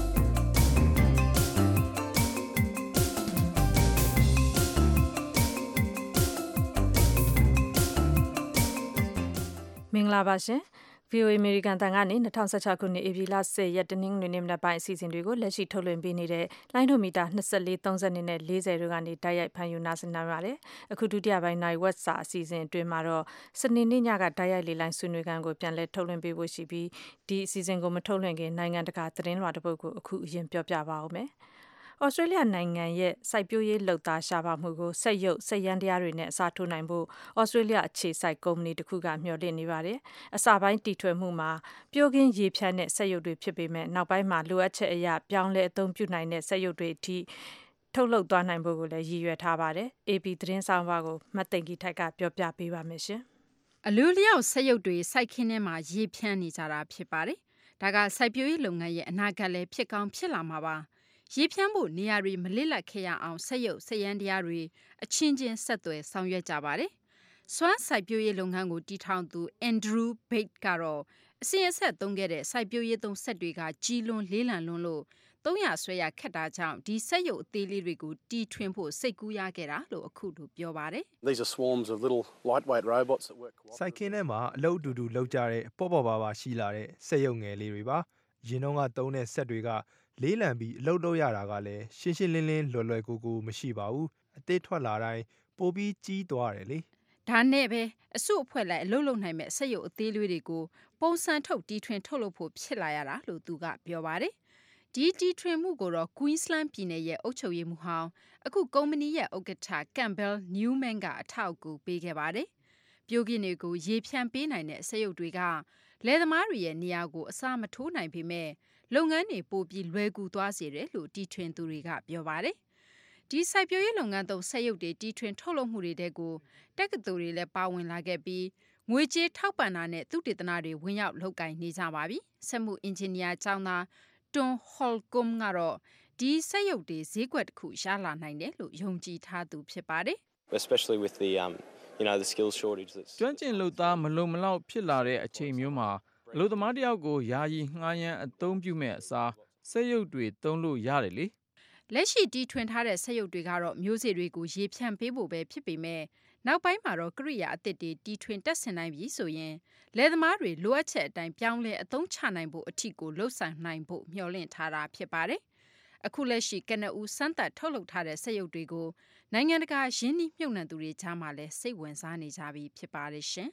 မင်္ဂလာပါရှင်။ V O A အမေရိကန်တန်ကနေ၂၀၁၆ခုနှစ်ဧပြီလ၁၀ရက်တနင်္ဂနွေနေ့မနက်ပိုင်းအစီအစဉ်တွေကိုလက်ရှိထုတ်လွှင့်ပေးနေတဲ့လိုင်းဒိုမီတာ၂၄ ၃၂နဲ့၄၀တို့ကနေတိုက်ရိုက်ဖန်ယူနာဆင်နိုင်ပါတယ်။အခုဒုတိယပိုင်းနိုင်ဝက်စာအစီအစဉ်အတွင်းမှာတော့စနေနေ့ညကတိုက်ရိုက်လေလိုင်းဆွေးနွေးခန်းကိုပြန်လည်ထုတ်လွှင့်ပေးဖို့ရှိပြီးဒီအစီအစဉ်ကိုမထုတ်လွှင့်ခင်နိုင်ငံတကာသတင်းလွှာတစ်ပုဒ်ကိုအခုအရင်ပြောပြပါဦးမယ်။ဩစတြေးလျနိုင်ငံရဲ့စိုက်ပျိုးရေးလုပ်သားရှားပါမှုကိုစက်ရုပ်စက်ယန္တရားတွေနဲ့အစားထိုးနိုင်ဖို့ဩစတြေးလျအခြေစိုက်ကုမ္ပဏီတစ်ခုကမျှော်လင့်နေပါတယ်။အစပိုင်းတီထွင်မှုမှာပြိုကင်းရေဖြန်းတဲ့စက်ရုပ်တွေဖြစ်ပေမဲ့နောက်ပိုင်းမှာလိုအပ်ချက်အရပြောင်းလဲအသုံးပြုနိုင်တဲ့စက်ရုပ်တွေအထိထုတ်လုပ်သွားနိုင်ဖို့ကိုလည်းရည်ရွယ်ထားပါတယ်။ A P သတင်းဆောင်ပါကိုမတ်သိင်ကြီးထိုက်ကပြောပြပေးပါမယ်ရှင်။အလူလျောက်စက်ရုပ်တွေစိုက်ခင်းထဲမှာရေဖြန်းနေကြတာဖြစ်ပါတယ်။ဒါကစိုက်ပျိုးရေးလုပ်ငန်းရဲ့အနာဂတ်လည်းဖြစ်ကောင်းဖြစ်လာမှာပါ။ရေဖြန်းဖို့နေရာတွေမလစ်လပ်ခဲ့ရအောင်စက်ရုပ်စက်ယန္တရားတွေအချင်းချင်းဆက်သွယ်ဆောင်ရွက်ကြပါတယ်။စွမ်းစိုက်ပျိုးရေးလုပ်ငန်းကိုတည်ထောင်သူ Andrew Bate ကတော့အစဉ်အဆက်သုံးခဲ့တဲ့စိုက်ပျိုးရေးသုံးစက်တွေကကြီးလွန်းလေးလံလွန်းလို့သုံးရဆွဲရခက်တာကြောင့်ဒီစက်ရုပ်အသေးလေးတွေကိုတီထွင်ဖို့စိတ်ကူးရခဲ့တာလို့အခုလိုပြောပါတယ်။ These are swarms of little lightweight robots that work. စိုက်ခင်းထဲမှာအလုပ်အတူတူလုပ်ကြတဲ့ပေါ့ပေါ့ပါပါရှိလာတဲ့စက်ရုပ်ငယ်လေးတွေပါ။ရင်တော့ကသုံးတဲ့စက်တွေကလေးလံပြီးအလုပ်လုပ်ရတာကလည်းရှင်းရှင်းလင်းလင်းလွယ်လွယ်ကူကူမရှိပါဘူးအသေးထွက်လာတိုင်းပိုပြီးကြီးသွားတယ်လေဒါနဲ့ပဲအစုအဖွဲ့လိုက်အလုပ်လုပ်နိုင်မဲ့စက်ရုပ်အသေးလေးတွေကိုပုံစံထုတ်တီထွင်ထုတ်လုပ်ဖို့ဖြစ်လာရတာလို့သူကပြောပါတယ်ဒီတီထွင်မှုကိုတော့ Queensland ပြည်နယ်ရဲ့အုပ်ချုပ်ရေးမှူးဟောင်းအခုကုမ္ပဏီရဲ့ဥက္ကဋ္ဌ Campbell Newman ကအထောက်အကူပေးခဲ့ပါတယ်ပြိုကင်းတွေကိုရေဖြန်းပေးနိုင်တဲ့စက်ရုပ်တွေကလယ်သမားတွေရဲ့နေရာကိုအစားမထိုးနိုင်ပေမဲ့လုပ်ငန်းတွေပိုပြီးလွယ်ကူသွားစေတယ်လို့တီထွင်သူတွေကပြောပါတယ်။ဒီစိုက်ပျိုးရေးလုပ်ငန်းသုံးစက်ရုပ်တွေတီထွင်ထုတ်လုပ်မှုတွေတဲ့ကိုတက္ကသိုလ်တွေလည်းပါဝင်လာခဲ့ပြီးငွေကြေးထောက်ပံ့တာနဲ့သုတေသနတွေဝင်ရောက်လုပ်ကိုင်နေကြပါပြီ။စက်မှုအင်ဂျင်နီယာကျောင်းသား Tom Holcomb ကတော့ဒီစက်ရုပ်တွေဈေးကွက်တစ်ခုရလာနိုင်တယ်လို့ယုံကြည်ထားသူဖြစ်ပါတယ်။ Especially with the um you know the skills shortage that's ကျွမ်းကျင်လုပ်သားမလုံမလောက်ဖြစ်လာတဲ့အချိန်မျိုးမှာအလုပ်သမားတယောက်ကိုယာယီငှားရမ်းအသုံးပြုမဲ့အစားစက်ရုပ်တွေသုံးလို့ရတယ်လေလက်ရှိတီထွင်ထားတဲ့စက်ရုပ်တွေကတော့မျိုးစေ့တွေကိုရေဖြန့်ပေးဖို့ပဲဖြစ်ပေမဲ့နောက်ပိုင်းမှာတော့ကိရိယာအသစ်တွေတီထွင်တက်ဆင်နိုင်ပြီဆိုရင်လယ်သမားတွေလိုအပ်ချက်အတိုင်းပြောင်းလဲအသုံးချနိုင်ဖို့အထီကိုလှုပ်ဆောင်နိုင်ဖို့မျှော်လင့်ထားတာဖြစ်ပါတယ်အခုလက်ရှိကနဦးစမ်းသပ်ထုတ်လုပ်ထားတဲ့စက်ရုပ်တွေကိုနိုင်ငံတကာရင်းနှီးမြှုပ်နှံသူတွေကြားမှာလည်းစိတ်ဝင်စားနေကြပြီဖြစ်ပါတယ်ရှင်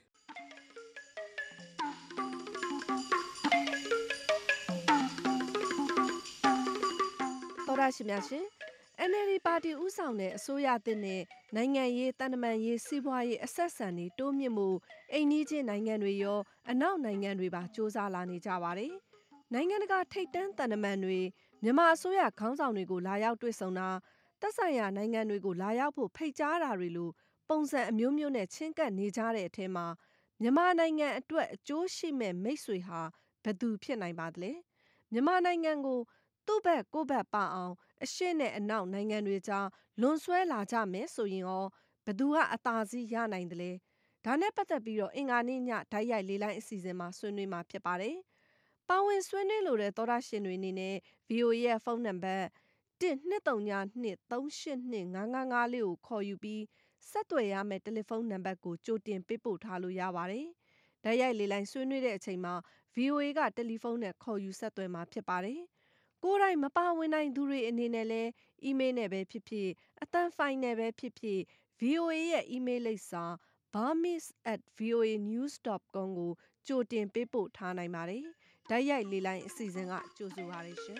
တော်ရရှိများရှင် N L D ပါတီဦးဆောင်တဲ့အစိုးရသစ်နဲ့နိုင်ငံရေးတန်တမာရေးစီးပွားရေးအဆက်ဆံတွေတိုးမြင့်မှုအိမ်နီးချင်းနိုင်ငံတွေရောအနောက်နိုင်ငံတွေပါစ조사လာနေကြပါတယ်။နိုင်ငံတကာထိပ်တန်းတန်တမန်တွေမြန်မာအစိုးရခေါင်းဆောင်တွေကိုလာရောက်တွေ့ဆုံတာသက်ဆိုင်ရာနိုင်ငံတွေကိုလာရောက်ဖို့ဖိတ်ကြားတာတွေလိုပုံစံအမျိုးမျိုးနဲ့ချင်းကပ်နေကြတဲ့အထက်မှာမြန်မာနိုင်ငံအတွက်အကျိုးရှိမဲ့မိတ်ဆွေဟာဘယ်သူဖြစ်နိုင်ပါသလဲ။မြန်မာနိုင်ငံကိုသူ့ဘက်ကိုယ့်ဘက်ပါအောင်အရှေ့နဲ့အနောက်နိုင်ငံတွေကြားလွန်ဆွဲလာကြမယ်ဆိုရင်ရောဘသူကအသာစီးရနိုင်တယ်လဲဒါနဲ့ပတ်သက်ပြီးတော့အင်္ဂါနေ့ညဓာတ်ရိုက်လေးလိုင်းအစီအစဉ်မှာဆွေးနွေးမှာဖြစ်ပါတယ်။ပါဝင်ဆွေးနွေးလိုတဲ့သောရရှင်တွေအနေနဲ့ V O A ရဲ့ဖုန်းနံပါတ်one two three zero two three eight two five five fiveလေးကိုခေါ်ယူပြီးဆက်သွယ်ရမယ့်တယ်လီဖုန်းနံပါတ်ကိုကြိုတင်ပေးပို့ထားလို့ရပါတယ်။ဓာတ်ရိုက်လေးလိုင်းဆွေးနွေးတဲ့အချိန်မှာ V O A ကတယ်လီဖုန်းနဲ့ခေါ်ယူဆက်သွယ်မှာဖြစ်ပါတယ်။ကိုယ်တိုင်မပါဝင်နိုင်သူတွေအနေနဲ့လည်းအီးမေးလ်နဲ့ပဲဖြစ်ဖြစ်အသံဖိုင်နဲ့ပဲဖြစ်ဖြစ် V O A ရဲ့အီးမေးလ်လိပ်စာ burmese at v o a news dot com ကိုကြိုတင်ပေးပို့ထားနိုင်ပါတယ်ဓာတ်ရိုက်လေလိုင်းအစီအစဉ်ကကြိုဆိုပါရရှင်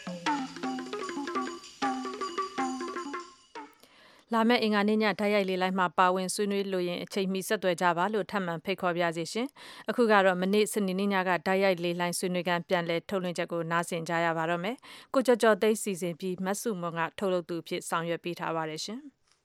လာမယ့်အင်္ဂါနေ့ညဓာတ်ရိုက်လေးလိုက်မှာပါဝင်ဆွေးနွေးလို့ရင်အချိန်မီဆက်သွယ်ကြပါလို့ထပ်မံဖိတ်ခေါ်ပြစီရှင်အခုကတော့မနေ့စနေနေ့ညကဓာတ်ရိုက်လေးလိုက်ဆွေးနွေးကန်ပြန်လဲထုတ်လွှင့်ချက်ကိုနားဆင်ကြရပါတော့မယ်ကိုကြော်ကြော်သိစီစဉ်ပြီးမတ်စုမွန်ကထုတ်လုပ်သူဖြစ်ဆောင်ရွက်ပေးထားပါတယ်ရှင်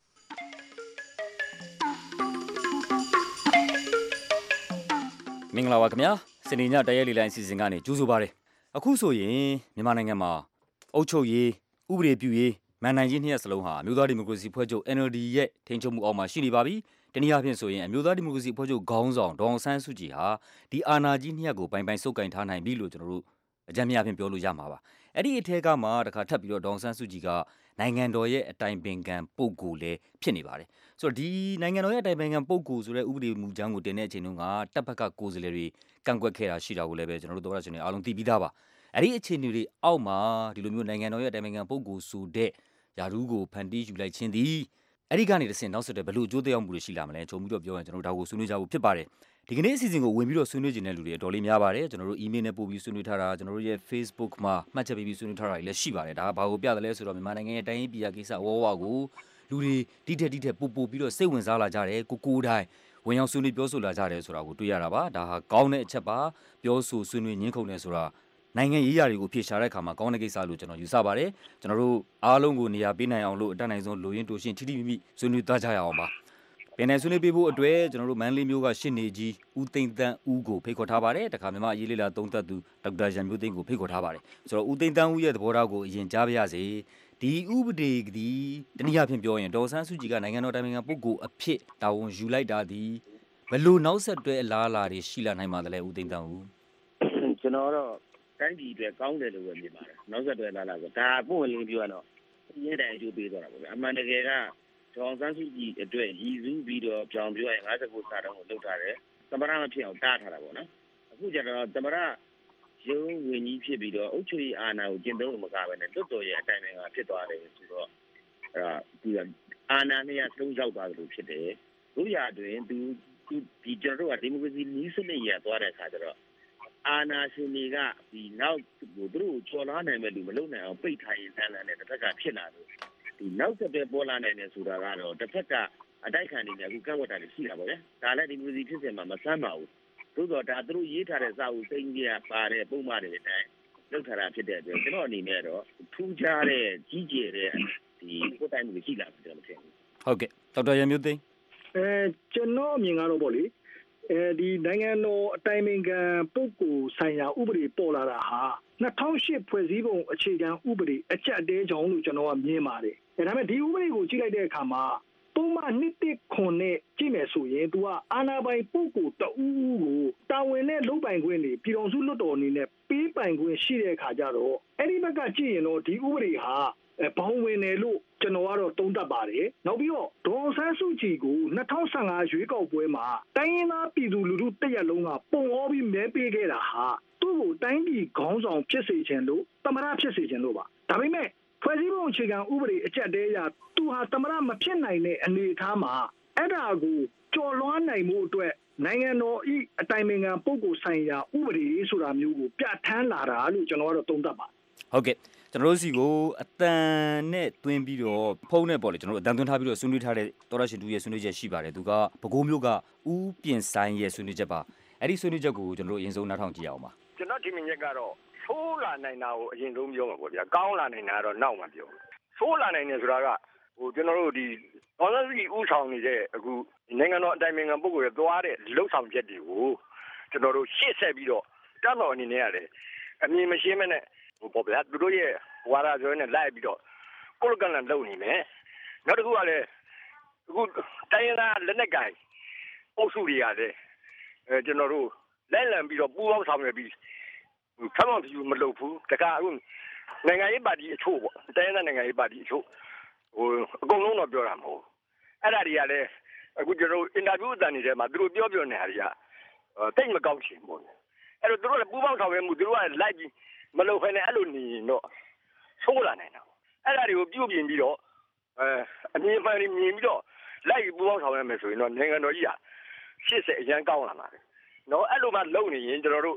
မင်္ဂလာပါခင်ဗျာစနေညဓာတ်ရိုက်လေးလိုက်အစီအစဉ်ကနေကြိုးဆိုပါရစေအခုဆိုရင်မြန်မာနိုင်ငံမှာအုပ်ချုပ်ရေးဥပဒေပြုရေးမန်နိုင်ကြီးနှစ်ရပ်စလုံးဟာအမျိုးသားဒီမိုကရေစီဖွဲ့ချုပ် N L D ရဲ့ထိန်းချုပ်မှုအောက်မှာရှိနေပါပြီ။တနည်းအားဖြင့်ဆိုရင်အမျိုးသားဒီမိုကရေစီဖွဲ့ချုပ်ခေါင်းဆောင်ဒေါ်အောင်ဆန်းစုကြည်ဟာဒီအာဏာကြီးနှစ်ရပ်ကိုပိုင်ပိုင်စုပ်ကိုင်ထားနိုင်ပြီလို့ကျွန်တော်တို့အကြမ်းများဖြင့်ပြောလို့ရမှာပါ။အဲ့ဒီအထက်ကမှတခါထပ်ပြီးတော့ဒေါ်အောင်ဆန်းစုကြည်ကနိုင်ငံတော်ရဲ့အတိုင်ပင်ခံပုဂ္ဂိုလ်လည်းဖြစ်နေပါတယ်။ဆိုတော့ဒီနိုင်ငံတော်ရဲ့အတိုင်ပင်ခံပုဂ္ဂိုလ်ဆိုတဲ့ဥပဒေမူကြမ်းကိုတင်တဲ့အချိန်တုန်းကတပ်ဘက်ကကိုယ်စားလှယ်တွေကန့်ကွက်ခဲ့တာရှိတာကိုလည်းပဲကျွန်တော်တို့သောရရှင်တွေအားလုံးသိပြီးသားပါ။အဲ့ဒီအခြေအနေတွေအောက်မှာဒီလိုမျိုးနိုင်ငံတော်ရဲ့အတိုင်ပင်ခံပုဂ္ဂိုလ်ဆိုတဲ့ယာရုကိုဖန်တီးယူလိုက်ခြင်းသည်အဲ့ဒီကနေတစ်ဆင့်နောက်ဆက်တွဲဘလို့အကျိုးသက်ရောက်မှုတွေရှိလာမလဲဂျုံပြီးတော့ပြောရင်ကျွန်တော်တို့ဒါကိုဆွေးနွေးကြဖို့ဖြစ်ပါတယ်ဒီကနေ့အစီအစဉ်ကိုဝင်ပြီးတော့ဆွေးနွေးခြင်းတဲ့လူတွေအတော်လေးများပါတယ်ကျွန်တော်တို့ email နဲ့ပို့ပြီးဆွေးနွေးထားတာကျွန်တော်တို့ရဲ့ Facebook မှာမှတ်ချက်ပေးပြီးဆွေးနွေးထားတာတွေလည်းရှိပါတယ်ဒါကဘာကိုပြတယ်လဲဆိုတော့မြန်မာနိုင်ငံရဲ့တိုင်းရေးပြည်ရာကိစ္စဝဝကိုလူတွေတိတက်တိတက်ပို့ပို့ပြီးတော့စိတ်ဝင်စားလာကြတယ်ကိုကိုတိုင်းဝင်ရောက်ဆွေးနွေးပြောဆိုလာကြတယ်ဆိုတာကိုတွေ့ရတာပါဒါဟာကောင်းတဲ့အချက်ပါပြောဆိုဆွေးနွေးညှင်းခုန်နေဆိုတာနိုင်ငံရေးရာတွေကိုဖြေရှာတဲ့အခါမှာကောင်းတဲ့ကိစ္စလို့ကျွန်တော်ယူဆပါတယ်ကျွန်တော်တို့အားလုံးကိုနေရာပေးနိုင်အောင်လို့အတတ်နိုင်ဆုံးလူရင်းတူရှင်ထိထိမိမိဆွေးနွေးသွားကြရအောင်ပါပင်နယ်ဆွေးနွေးပေးဖို့အတွက်ကျွန်တော်တို့မန်လေးမျိုးကရှစ်နေကြီးဦးသိန်းတန်းဦးကိုဖိတ်ခေါ်ထားပါတယ်တခါမြန်မာအရေးလေးလာသုံးသပ်သူဒေါက်တာရန်မျိုးသိန်းကိုဖိတ်ခေါ်ထားပါတယ်ဆိုတော့ဦးသိန်းတန်းဦးရဲ့သဘောထားကိုအရင်ကြားပါရစေဒီဥပဒေဒီတနည်းအားဖြင့်ပြောရင်ဒေါ်ဆန်းစုကြည်ကနိုင်ငံတော်တိုင်ပင်ခံပုဂ္ဂိုလ်အဖြစ်တာဝန်ယူလိုက်တာဒီဘယ်လိုနောက်ဆက်တွဲအလားအလာတွေရှိလာနိုင်ပါသလဲဦးသိန်းတန်းဦးကျွန်တော်တော့တိုင်းပြည်အတွက်ကောင်းတယ်လို့ပဲမြင်ပါတယ်နောက်ဆက်တွဲလာလာဆိုဒါပုံဝင်လေးပြောရတော့ရင်းတဲ့အကျိုးပေးသွားတာပေါ့ဗျအမှန်တကယ်ကဒေါ်အောင်ဆန်းစုကြည်အတွက်ရည်စူးပြီးတော့ကြောင်ပြောရင်၅၉စာတောင်းကိုလုပ်ထားတယ်သမရမဖြစ်အောင်တားထားတာပေါ့နော်အခုကျတော့သမရရုံးဝင်ကြီးဖြစ်ပြီးတော့အုပ်ချုပ်ရေးအာဏာကိုကျင့်သုံးလို့မကဘဲနဲ့တွတ်တော်ရဲ့အတိုင်းအမြဖြစ်သွားတယ်ဆိုတော့အဲဒီအာဏာနဲ့သုံးရောက်သွားတယ်လို့ဖြစ်တယ်တို့ရအတွင်းသူဒီကျွန်တော်တို့ကဒီမိုကရေစီနည်းစနစ်ရသွားတဲ့အခါကျတော့အာဏာရှင်တွေကဒီနောက်သူတို့ချော်လာနိုင်မဲ့လူမလုံနိုင်အောင်ပိတ်ထားရင်တန်းတန်းနဲ့တစ်ဖက်ကဖြစ်လာလို့ဒီနောက်ဆက်တွဲပေါ်လာနိုင်တယ်ဆိုတာကတော့တစ်ဖက်ကအတိုက်ခံနေတယ်အခုကန့်ကွက်တာတွေရှိတာပေါ့ဗျာဒါလည်းဒီမိုကရေစီဖြစ်စဉ်မှာမဆန်းပါဘူးသို့တော့ဒါသူတို့ရေးထားတဲ့စာအုပ်စိတ်ကြီးပါတဲ့ပုံမှန်တွေအတိုင်းလုပ်ထားတာဖြစ်တဲ့အတွက်ကျွန်တော်အနေနဲ့တော့ထူးခြားတဲ့ကြီးကျယ်တဲ့ဒီကိုယ်တိုင်မှုရှိလာတယ်ကျွန်တော်ထင်ဟုတ်ကဲ့ဒေါက်တာရန်မျိုးသိန်းအဲကျွန်တော်အမြင်ကတော့ပေါ့လေအဲဒီနိုင်ငံတော်အတိုင်ပင်ခံပုဂ္ဂိုလ်ဆိုင်ရာဥပဒေပေါ်လာတာဟာ၂၀၀၈ဖွဲ့စည်းပုံအခြေခံဥပဒေအကျပ်တဲကြောင့်လို့ကျွန်တော်ကမြင်ပါတယ်။ဒါပေမဲ့ဒီဥပဒေကိုကြည့်လိုက်တဲ့အခါမှာပုံမှန်နှစ်တစ်ခွန်နဲ့ကြည့်မယ်ဆိုရင် तू ကအာဏာပိုင်ပုဂ္ဂိုလ်တဦးဦးကိုတာဝန်နဲ့လုပ်ပိုင်ခွင့်တွေပြည်တော်စုလွှတ်တော်အနေနဲ့ပေးပိုင်ခွင့်ရှိတဲ့အခါကျတော့အဲ့ဒီဘက်ကကြည့်ရင်တော့ဒီဥပဒေဟာဘောင်ဝင်တယ်လို့ကျွန်တော်ကတော့သုံးသပ်ပါတယ်။နောက်ပြီးတော့ဒေါ်အောင်ဆန်းစုကြည်ကို၂၀၁၅ရွေးကောက်ပွဲမှာတိုင်းရင်းသားပြည်သူလူထုတစ်ရက်လုံးကပုံဟောပြီးမဲပေးခဲ့တာဟာသူ့ကိုတိုင်းပြည်ခေါင်းဆောင်ဖြစ်စေခြင်းလို့သမရဖြစ်စေခြင်းလို့ပါ။ဒါပေမဲ့ဖွဲ့စည်းပုံအခြေခံဥပဒေအကျပ်တဲအရသူဟာသမရမဖြစ်နိုင်တဲ့အနေအထားမှာအဲ့ဒါကိုကျော်လွှားနိုင်မှုအတွက်နိုင်ငံတော်ဤအတိုင်ပင်ခံပုဂ္ဂိုလ်ဆိုင်ရာဥပဒေဆိုတာမျိုးကိုပြဋ္ဌာန်းလာတာလို့ကျွန်တော်ကတော့သုံးသပ်ပါတယ်။ဟုတ်ကဲ့ကျွန်တော်တို့စီကိုအတန်နဲ့တွင်းပြီးတော့ဖုန်းနဲ့ပေါ့လေကျွန်တော်တို့အတန်သွင်းထားပြီးတော့ဆွေးနွေးထားတဲ့တော်ရရှင်တူရဲ့ဆွေးနွေးချက်ရှိပါတယ်သူကပဲခူးမြို့ကဦးပြင်ဆိုင်ရဲ့ဆွေးနွေးချက်ပါအဲ့ဒီဆွေးနွေးချက်ကိုကျွန်တော်တို့အရင်ဆုံးနားထောင်ကြည့်အောင်ပါကျွန်တော်ဒီမြင်ချက်ကတော့ဆိုးလာနိုင်တာကိုအရင်ဆုံးပြောမှာပေါ့ဗျာကောင်းလာနိုင်တာကတော့နောက်မှပြောဆိုးလာနိုင်တယ်ဆိုတာကဟိုကျွန်တော်တို့ဒီဒေါ်လာစီဥဆောင်နေတဲ့အခုနိုင်ငံတော်အတိုင်ပင်ခံပုဂ္ဂိုလ်ရဲ့သွားတဲ့လှုပ်ဆောင်ချက်တွေကိုကျွန်တော်တို့ရှေ့ဆက်ပြီးတော့တက်တော်အနေနဲ့ရတယ်အမြင်မရှင်းမနဲ့ဟိုပေါ့ဗျာသူတို့ရဲ့ဝါရပြောနဲ့လိုက်ပြီးတော့ကိုလကန်လန်လုပ်နေမယ်နောက်တစ်ခုကလည်းအခုတိုင်းရင်းသားလက်နက်ကိုင်အုပ်စုတွေရတယ်အဲကျွန်တော်တို့လက်လံပြီးတော့ပူးပေါင်းဆောင်ရွက်ပြီးဆမ်းမပြူမလုပ်ဘူးတခါအခုနိုင်ငံရေးပါတီအချို့ပေါ့တိုင်းရင်းသားနိုင်ငံရေးပါတီအချို့ဟိုအကုန်လုံးတော့ပြောတာမဟုတ်အဲ့ဒါတွေကလည်းအခုကျွန်တော်အင်တာဗျူးအတန်နေတယ်မှာသူတို့ပြောပြောနေတာတွေကတိတ်မကောင်းချင်ဘူးအဲ့တော့သူတို့လည်းပူးပေါင်းဆောင်ရွက်မှုသူတို့ကလိုက်ပြီးမလုပ်ခဲနဲ့အဲ့လိုနေတော့ဆိုးလာနိုင်တာအဲ့ဒါတွေကိုပြုပြင်ပြီးတော့အဲအမြင်မှန်မြင်ပြီးတော့လိုက်ပူးပေါင်းဆောင်ရွက်မယ်ဆိုရင်တော့နိုင်ငံတော်ကြီးဟာရှေ့ဆက်အရန်ကောင်းလာမှာပဲနော်အဲ့လိုမှလုပ်နေရင်ကျွန်တော်တို့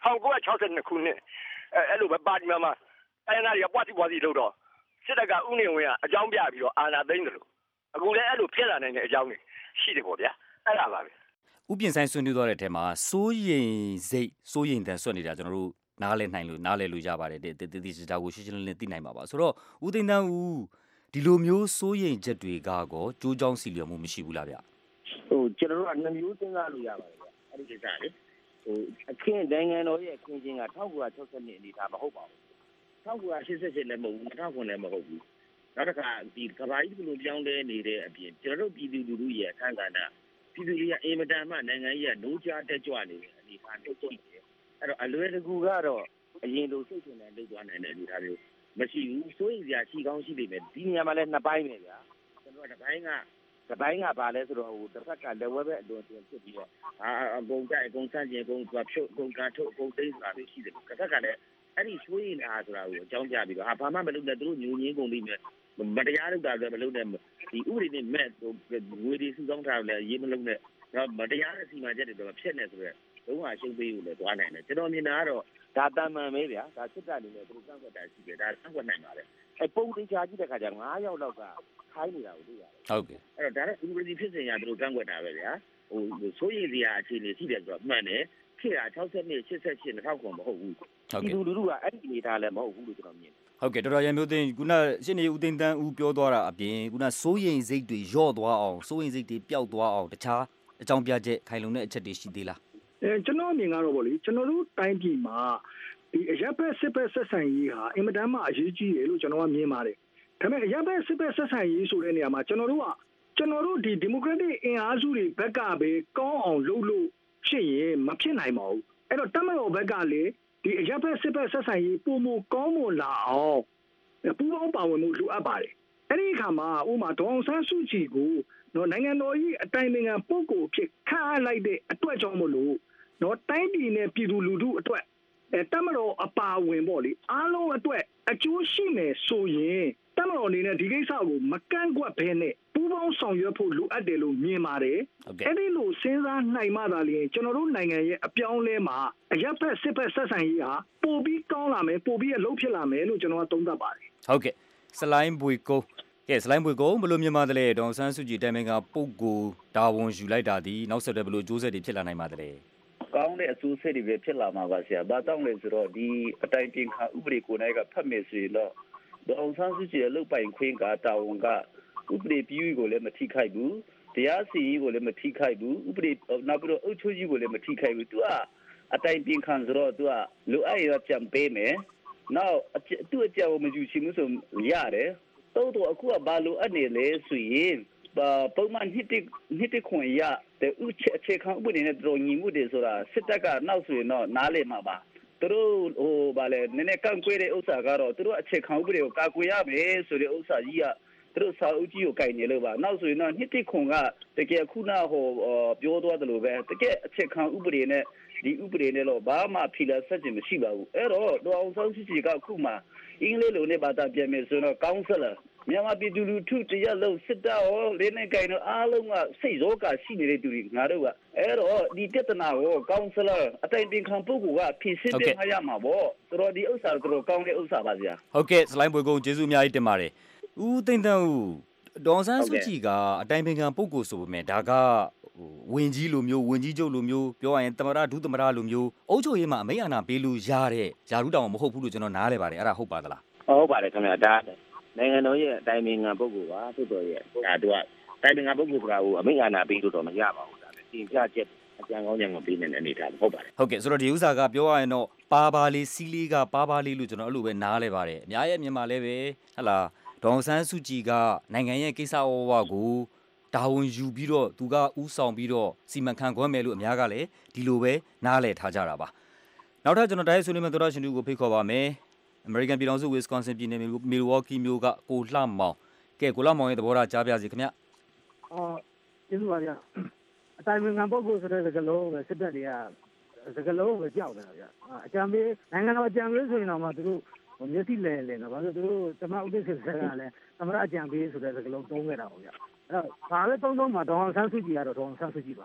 ၁၉၆၂ခုနှစ်အဲအဲ့လိုပဲပါတီမှာတိုင်းသားတွေကပွားစီပွားစီလုပ်တော့စစ်တပ်ကဥနေဝင်ကအကြောင်းပြပြီးတော့အာဏာသိမ်းတယ်လို့အခုလည်းအဲ့လိုဖြစ်လာနိုင်တဲ့အကြောင်းတွေရှိတယ်ပေါ့ဗျာအဲ့ဒါပါပဲဥပြင်ဆိုင်ဆွေးနွေးသွားတဲ့ထဲမှာစိုးရိမ်စိတ်စိုးရိမ်တန်ဆွတ်နေတာကျွန်တော်တို့နားလဲနိုင်လို့နားလဲလို့ရပါတယ်တည်တည်တည်ဒါကိုရှင်းရှင်းလင်းလင်းသိနိုင်ပါပါဆိုတော့ဦးသိန်းတန်းဦးဒီလိုမျိုးစိုးရိမ်ချက်တွေကကောကြိုးကြောင်းစီလျော်မှုမရှိဘူးလားဗျဟိုကျွန်တော်တို့ကနှမျိုးစဉ်းစားလို့ရပါတယ်ဗျအဲ့ဒီကိစ္စလေဟိုအခင်းနိုင်ငံတော်ရဲ့အခင်းချင်းက၁၉၆၂အနေထားမဟုတ်ပါဘူး၁၉၈၈လည်းမဟုတ်ဘူး၂၀၀၉လည်းမဟုတ်ဘူးနောက်တစ်ခါဒီကဘာကြီးဘလို့ပြောင်းလဲနေတဲ့အပြင်ကျွန်တော်တို့ပြည်သူလူထုရဲ့အခမ်းကဏ္ဍပြည်သူတွေကအင်မတန်မှနိုင်ငံကြီးကနိုးကြားတက်ကြွနေတဲ့အနေအထားမျိုးရှိတယ်အဲ့တော့အလွယ်တကူကတော့အရင်လိုစိတ်ထင်တယ်လုပ်သွားနိုင်တဲ့အနေအထားမျိုးမရှိဘူးစိုးရိမ်စရာရှိကောင်းရှိနေတယ်ဒီနေရာမှာလည်းနှစ်ပိုင်းပဲဗျာကျွန်တော်ကတစ်ပိုင်းကတစ်ပိုင်းကပါလဲဆိုတော့ဟိုတစ်ဖက်ကလက်ဝဲပဲအလွန်တင်ဖြစ်ပြီးတော့အာအကုန်တိုက်အကုန်ဆန့်ကျင်အကုန်သူကဖြုတ်အကုန်ကထုတ်အကုန်သိမ်းဆိုတာရှိတယ်တစ်ဖက်ကလည်းအဲ့ဒီစိုးရိမ်တာဆိုတာကိုအကြောင်းပြပြီးတော့ဟာဘာမှမလုပ်နဲ့သူတို့ညှို့ညင်းကုန်ပြီးမယ်မတရားလုပ်တာလည်းမလုပ်နဲ့ဒီဥပဒေနဲ့မဲ့ဟိုငွေတွေစုဆောင်းထားတယ်ရေးမလုပ်နဲ့တော့မတရားတဲ့စီမံချက်တွေတော့ဖြစ်နေဆိုတော့လုံးဝရှုပ်ပေးလို့လည်းသွားနိုင်တယ်ကျွန်တော်မြင်တာကတော့ဒါတမန်ပဲဗျာဒါစစ်တပ်အနေနဲ့သူတို့စံခွက်တာရှိတယ်ဒါစံခွက်နိုင်ပါတယ်အဲပုံသေးချာကြည့်တဲ့ခါကျငါးယောက်လောက်ကခိုင်းနေတာကိုတွေ့ရတယ်ဟုတ်ကဲ့အဲ့တော့ဒါလည်းဒီမိုကရေစီဖြစ်စဉ်ရသူတို့စံခွက်တာပဲဗျာဟိုစိုးရိမ်စရာအခြေအနေရှိတယ်ဆိုတော့မှန်တယ်ခေတ်က၆၂ ၈၈ ၂၀၀၉မဟုတ်ဘူးဒီလူလူကအဲ့ဒီအနေထားလည်းမဟုတ်ဘူးလို့ကျွန်တော်မြင်ဟုတ်ကဲ့တော်တော်ရမျိုးသိန်းခုနရှင်းနေဦးသိန်းတန်းဦးပြောသွားတာအပြင်ခုနစိုးရိမ်စိတ်တွေရော့သွားအောင်စိုးရိမ်စိတ်တွေပျောက်သွားအောင်တခြားအကြောင်းပြချက်ခိုင်လုံတဲ့အချက်တွေရှိသေးလားအဲကျွန်တော်အမြင်ကတော့ဗောလေကျွန်တော်တို့တိုင်းပြည်မှာဒီအရပ်ဘက်စစ်ဘက်ဆက်ဆံရေးဟာအင်မတန်မှအရေးကြီးတယ်လို့ကျွန်တော်ကမြင်ပါတယ်ဒါပေမဲ့အရပ်ဘက်စစ်ဘက်ဆက်ဆံရေးဆိုတဲ့နေရာမှာကျွန်တော်တို့ကကျွန်တော်တို့ဒီဒီမိုကရက်တစ်အင်အားစုတွေဘက်ကပဲကောင်းအောင်လုပ်လို့ဖြစ်ရင်မဖြစ်နိုင်ပါဘူးအဲ့တော့တမန်တော်ဘက်ကလေဒီအရပ်ဘက်စစ်ဘက်ဆက်ဆံရေးပုံမကောင်းမွန်လာအောင်ပူးပေါင်းပါဝင်မှုလိုအပ်ပါတယ်အဲ့ဒီအခါမှာဥမာဒေါအောင်ဆန်းစုကြည်ကိုနော်နိုင်ငံတော်ကြီးအတိုင်ပင်ခံပုဂ္ဂိုလ်ဖြစ်ခန့်အပ်လိုက်တဲ့အတွက်ကြောင့်မလို့နော်တိုင်းပြည်နဲ့ပြည်သူလူထုအတွက်အဲတမတော်အပါဝင်ပေါ့လေအားလုံးအတွက်အကျိုးရှိမယ်ဆိုရင်တမတော်အနေနဲ့ဒီကိစ္စကိုမကန့်ကွက်ဘဲနဲ့ပူးပေါင်းဆောင်ရွက်ဖို့လိုအပ်တယ်လို့မြင်ပါတယ်အဲ့ဒီလိုစဉ်းစားနိုင်မှသာလျှင်ကျွန်တော်တို့နိုင်ငံရဲ့အပြောင်းအလဲမှာအရပ်ဘက်စစ်ဘက်ဆက်ဆံရေးဟာပိုပြီးကောင်းလာမယ်ပိုပြီးအလုပ်ဖြစ်လာမယ်လို့ကျွန်တော်ကသုံးသပ်ပါတယ်ဟုတ်ကဲ့စလိုင်းဘွေကိုကဲစလိုင်းဘွေကိုဘယ်လိုမြန်မာတလဲဒေါန်ဆန်းစုကြည်တိုင်ပင်ကပုဂ္ဂိုလ်ဒါဝန်ယူလိုက်တာဒီနောက်ဆက်တွဲဘယ်လိုအကျိုးဆက်တွေဖြစ်လာနိုင်ပါသလဲကောင်းတဲ့အကျိုးဆက်တွေပဲဖြစ်လာမှာပါဆရာဘာကြောင့်လဲဆိုတော့ဒီအတိုင်ပင်ခံဥပဒေကိုယ်တိုင်ကဖတ်မယ်ဆိုရင်တော့ဒေါန်ဆန်းစုကြည်ရဲ့လုပ်ပိုင်ခွင့်ကတာဝန်ကဥပဒေပြည်ကိုလည်းမထိခိုက်ဘူးတရားစီရင်ကိုလည်းမထိခိုက်ဘူးဥပဒေနောက်ပြီးတော့အုပ်ချုပ်ရေးကိုလည်းမထိခိုက်ဘူးသူကအတိုင်ပင်ခံဆိုတော့သူကလိုအပ်ရကြံပေးမယ်နောက်သူ့အကြောင်းမယူချင်ဘူးဆိုရတယ်တော့တော့အခုကဘာလို့အနေလဲဆိုရင်ပုံမှန်ဟစ်တစ်ဟစ်တစ်ခွန်ရတဲ့ဥချေချေခံဥပဒေနဲ့တော်ညီမှုတွေဆိုတာစစ်တပ်ကနောက်ဆိုရင်တော့နားလည်မှာပါသူတို့ဟိုဗာလဲနည်းနည်းကန့်ကွက်တဲ့ဥစ္စာကတော့သူတို့အခြေခံဥပဒေကိုကာကွယ်ရမယ်ဆိုတဲ့ဥစ္စာကြီးကသူတို့စာအုပ်ကြီးကိုကင်နေလို့ပါနောက်ဆိုရင်တော့ဟစ်တစ်ခွန်ကတကယ်ခုနဟိုပြောသွားတယ်လို့ပဲတကယ်အခြေခံဥပဒေနဲ့ဒီဥပဒေနဲ့တော့ဘာမှဖီလာဆက်ခြင်းမရှိပါဘူးအဲ့တော့ဒေါအောင်ဆန်းစုကြည်ကခုမှအင်္ဂလိပ်လိုနဲ့ဘာသာပြန်မယ်ဆိုတော့ counselor မြန်မာပြည်သူလူထုတရားလုံးစစ်တပ်ဟောလေးနဲ့ကြိုင်တော့အားလုံးကစိတ်ရောဂါရှိနေတဲ့သူတွေငါတို့ကအဲ့တော့ဒီပြဿနာကို counselor အတိုင်ပင်ခံပုဂ္ဂိုလ်ကဖြေရှင်းပေးရမှာပေါ့ဆိုတော့ဒီဥစ္စာကတော့ကောင်းတဲ့ဥစ္စာပါဗျာဟုတ်ကဲ့စလိုင်းဘွေကုန်းကျေးဇူးအများကြီးတင်ပါတယ်ဦးသိန်းတန်းဦးဒေါန်ဆန်းစုကြည်ကအတိုင်ပင်ခံပုဂ္ဂိုလ်ဆိုပေမဲ့ဒါကဝင်ကြီးလိုမျိုးဝင်ကြီးချုပ်လိုမျိုးပြောရရင်သမရဒုသမရလိုမျိုးအုပ်ချုပ်ရေးမှာအမိန့်အာဏာပေးလို့ရတဲ့ယာရုတောင်မဟုတ်ဘူးလို့ကျွန်တော်နားလဲပါတယ်အဲ့ဒါဟုတ်ပါသလားဟုတ်ပါတယ်ခင်ဗျာဒါနိုင်ငံတော်ရဲ့အတိုင်ပင်ခံပုဂ္ဂိုလ်ပါသူတို့ရဲ့ဒါတို့ကတိုင်ပင်ခံပုဂ္ဂိုလ်ဆိုတာကိုအမိန့်အာဏာပေးလို့တော့မရပါဘူးဒါလည်းတင်ပြချက်အကြံကောင်းကြံကိုပေးနေတဲ့အနေထားဟုတ်ပါတယ်ဟုတ်ကဲ့ဆိုတော့ဒီဥစ္စာကပြောရရင်တော့ပါပါလေးစီးလေးကပါပါလေးလို့ကျွန်တော်အဲ့လိုပဲနားလဲပါတယ်အများရဲ့မြန်မာလဲပဲဟလာဒေါန်ဆန်းစုကြည်ကနိုင်ငံရဲ့ကိစ္စဝဝကိုတာဝန်ယူပြီးတော့သူကဥဆောင်ပြီးတော့စီမံခန့်ခွဲမယ်လို့အများကလည်းဒီလိုပဲနားလည်ထားကြတာပါနောက်ထပ်ကျွန်တော်တိုင်းဆွေးနွေးမယ့်သောတာရှင်တို့ကိုဖိတ်ခေါ်ပါမယ်အမေရိကန်ပြည်ထောင်စု Wisconsin ပြည်နယ် Milwaukee မြို့ကကိုလှမောင်ကဲကိုလှမောင်ရဲ့သဘောထားကြားပြစီခင်ဗျအော်ကျေးဇူးပါဗျာအတိုင်းဝန်ခံပုဂ္ဂိုလ်ဆိုတဲ့စကားလုံးပဲစစ်တပ်တွေကစကားလုံးပဲကြောက်နေတာဗျာအကြံပေးနိုင်ငံတော်အကြံပေးဆိုရင်တော့မှသူတို့မျက်စိလဲလဲနော်ဘာလို့သူတို့တမန်ဥပဒေစစ်စစ်ကလည်းသမရအကြံပေးဆိုတဲ့စကားလုံးသုံးခဲ့တာပေါ့ဗျာအဲ့တော့ဘာပဲသုံးသုံးမှာဒေါအောင်ဆန်းစုကြည်ကတော့ဒေါအောင်ဆန်းစုကြည်ပါပဲ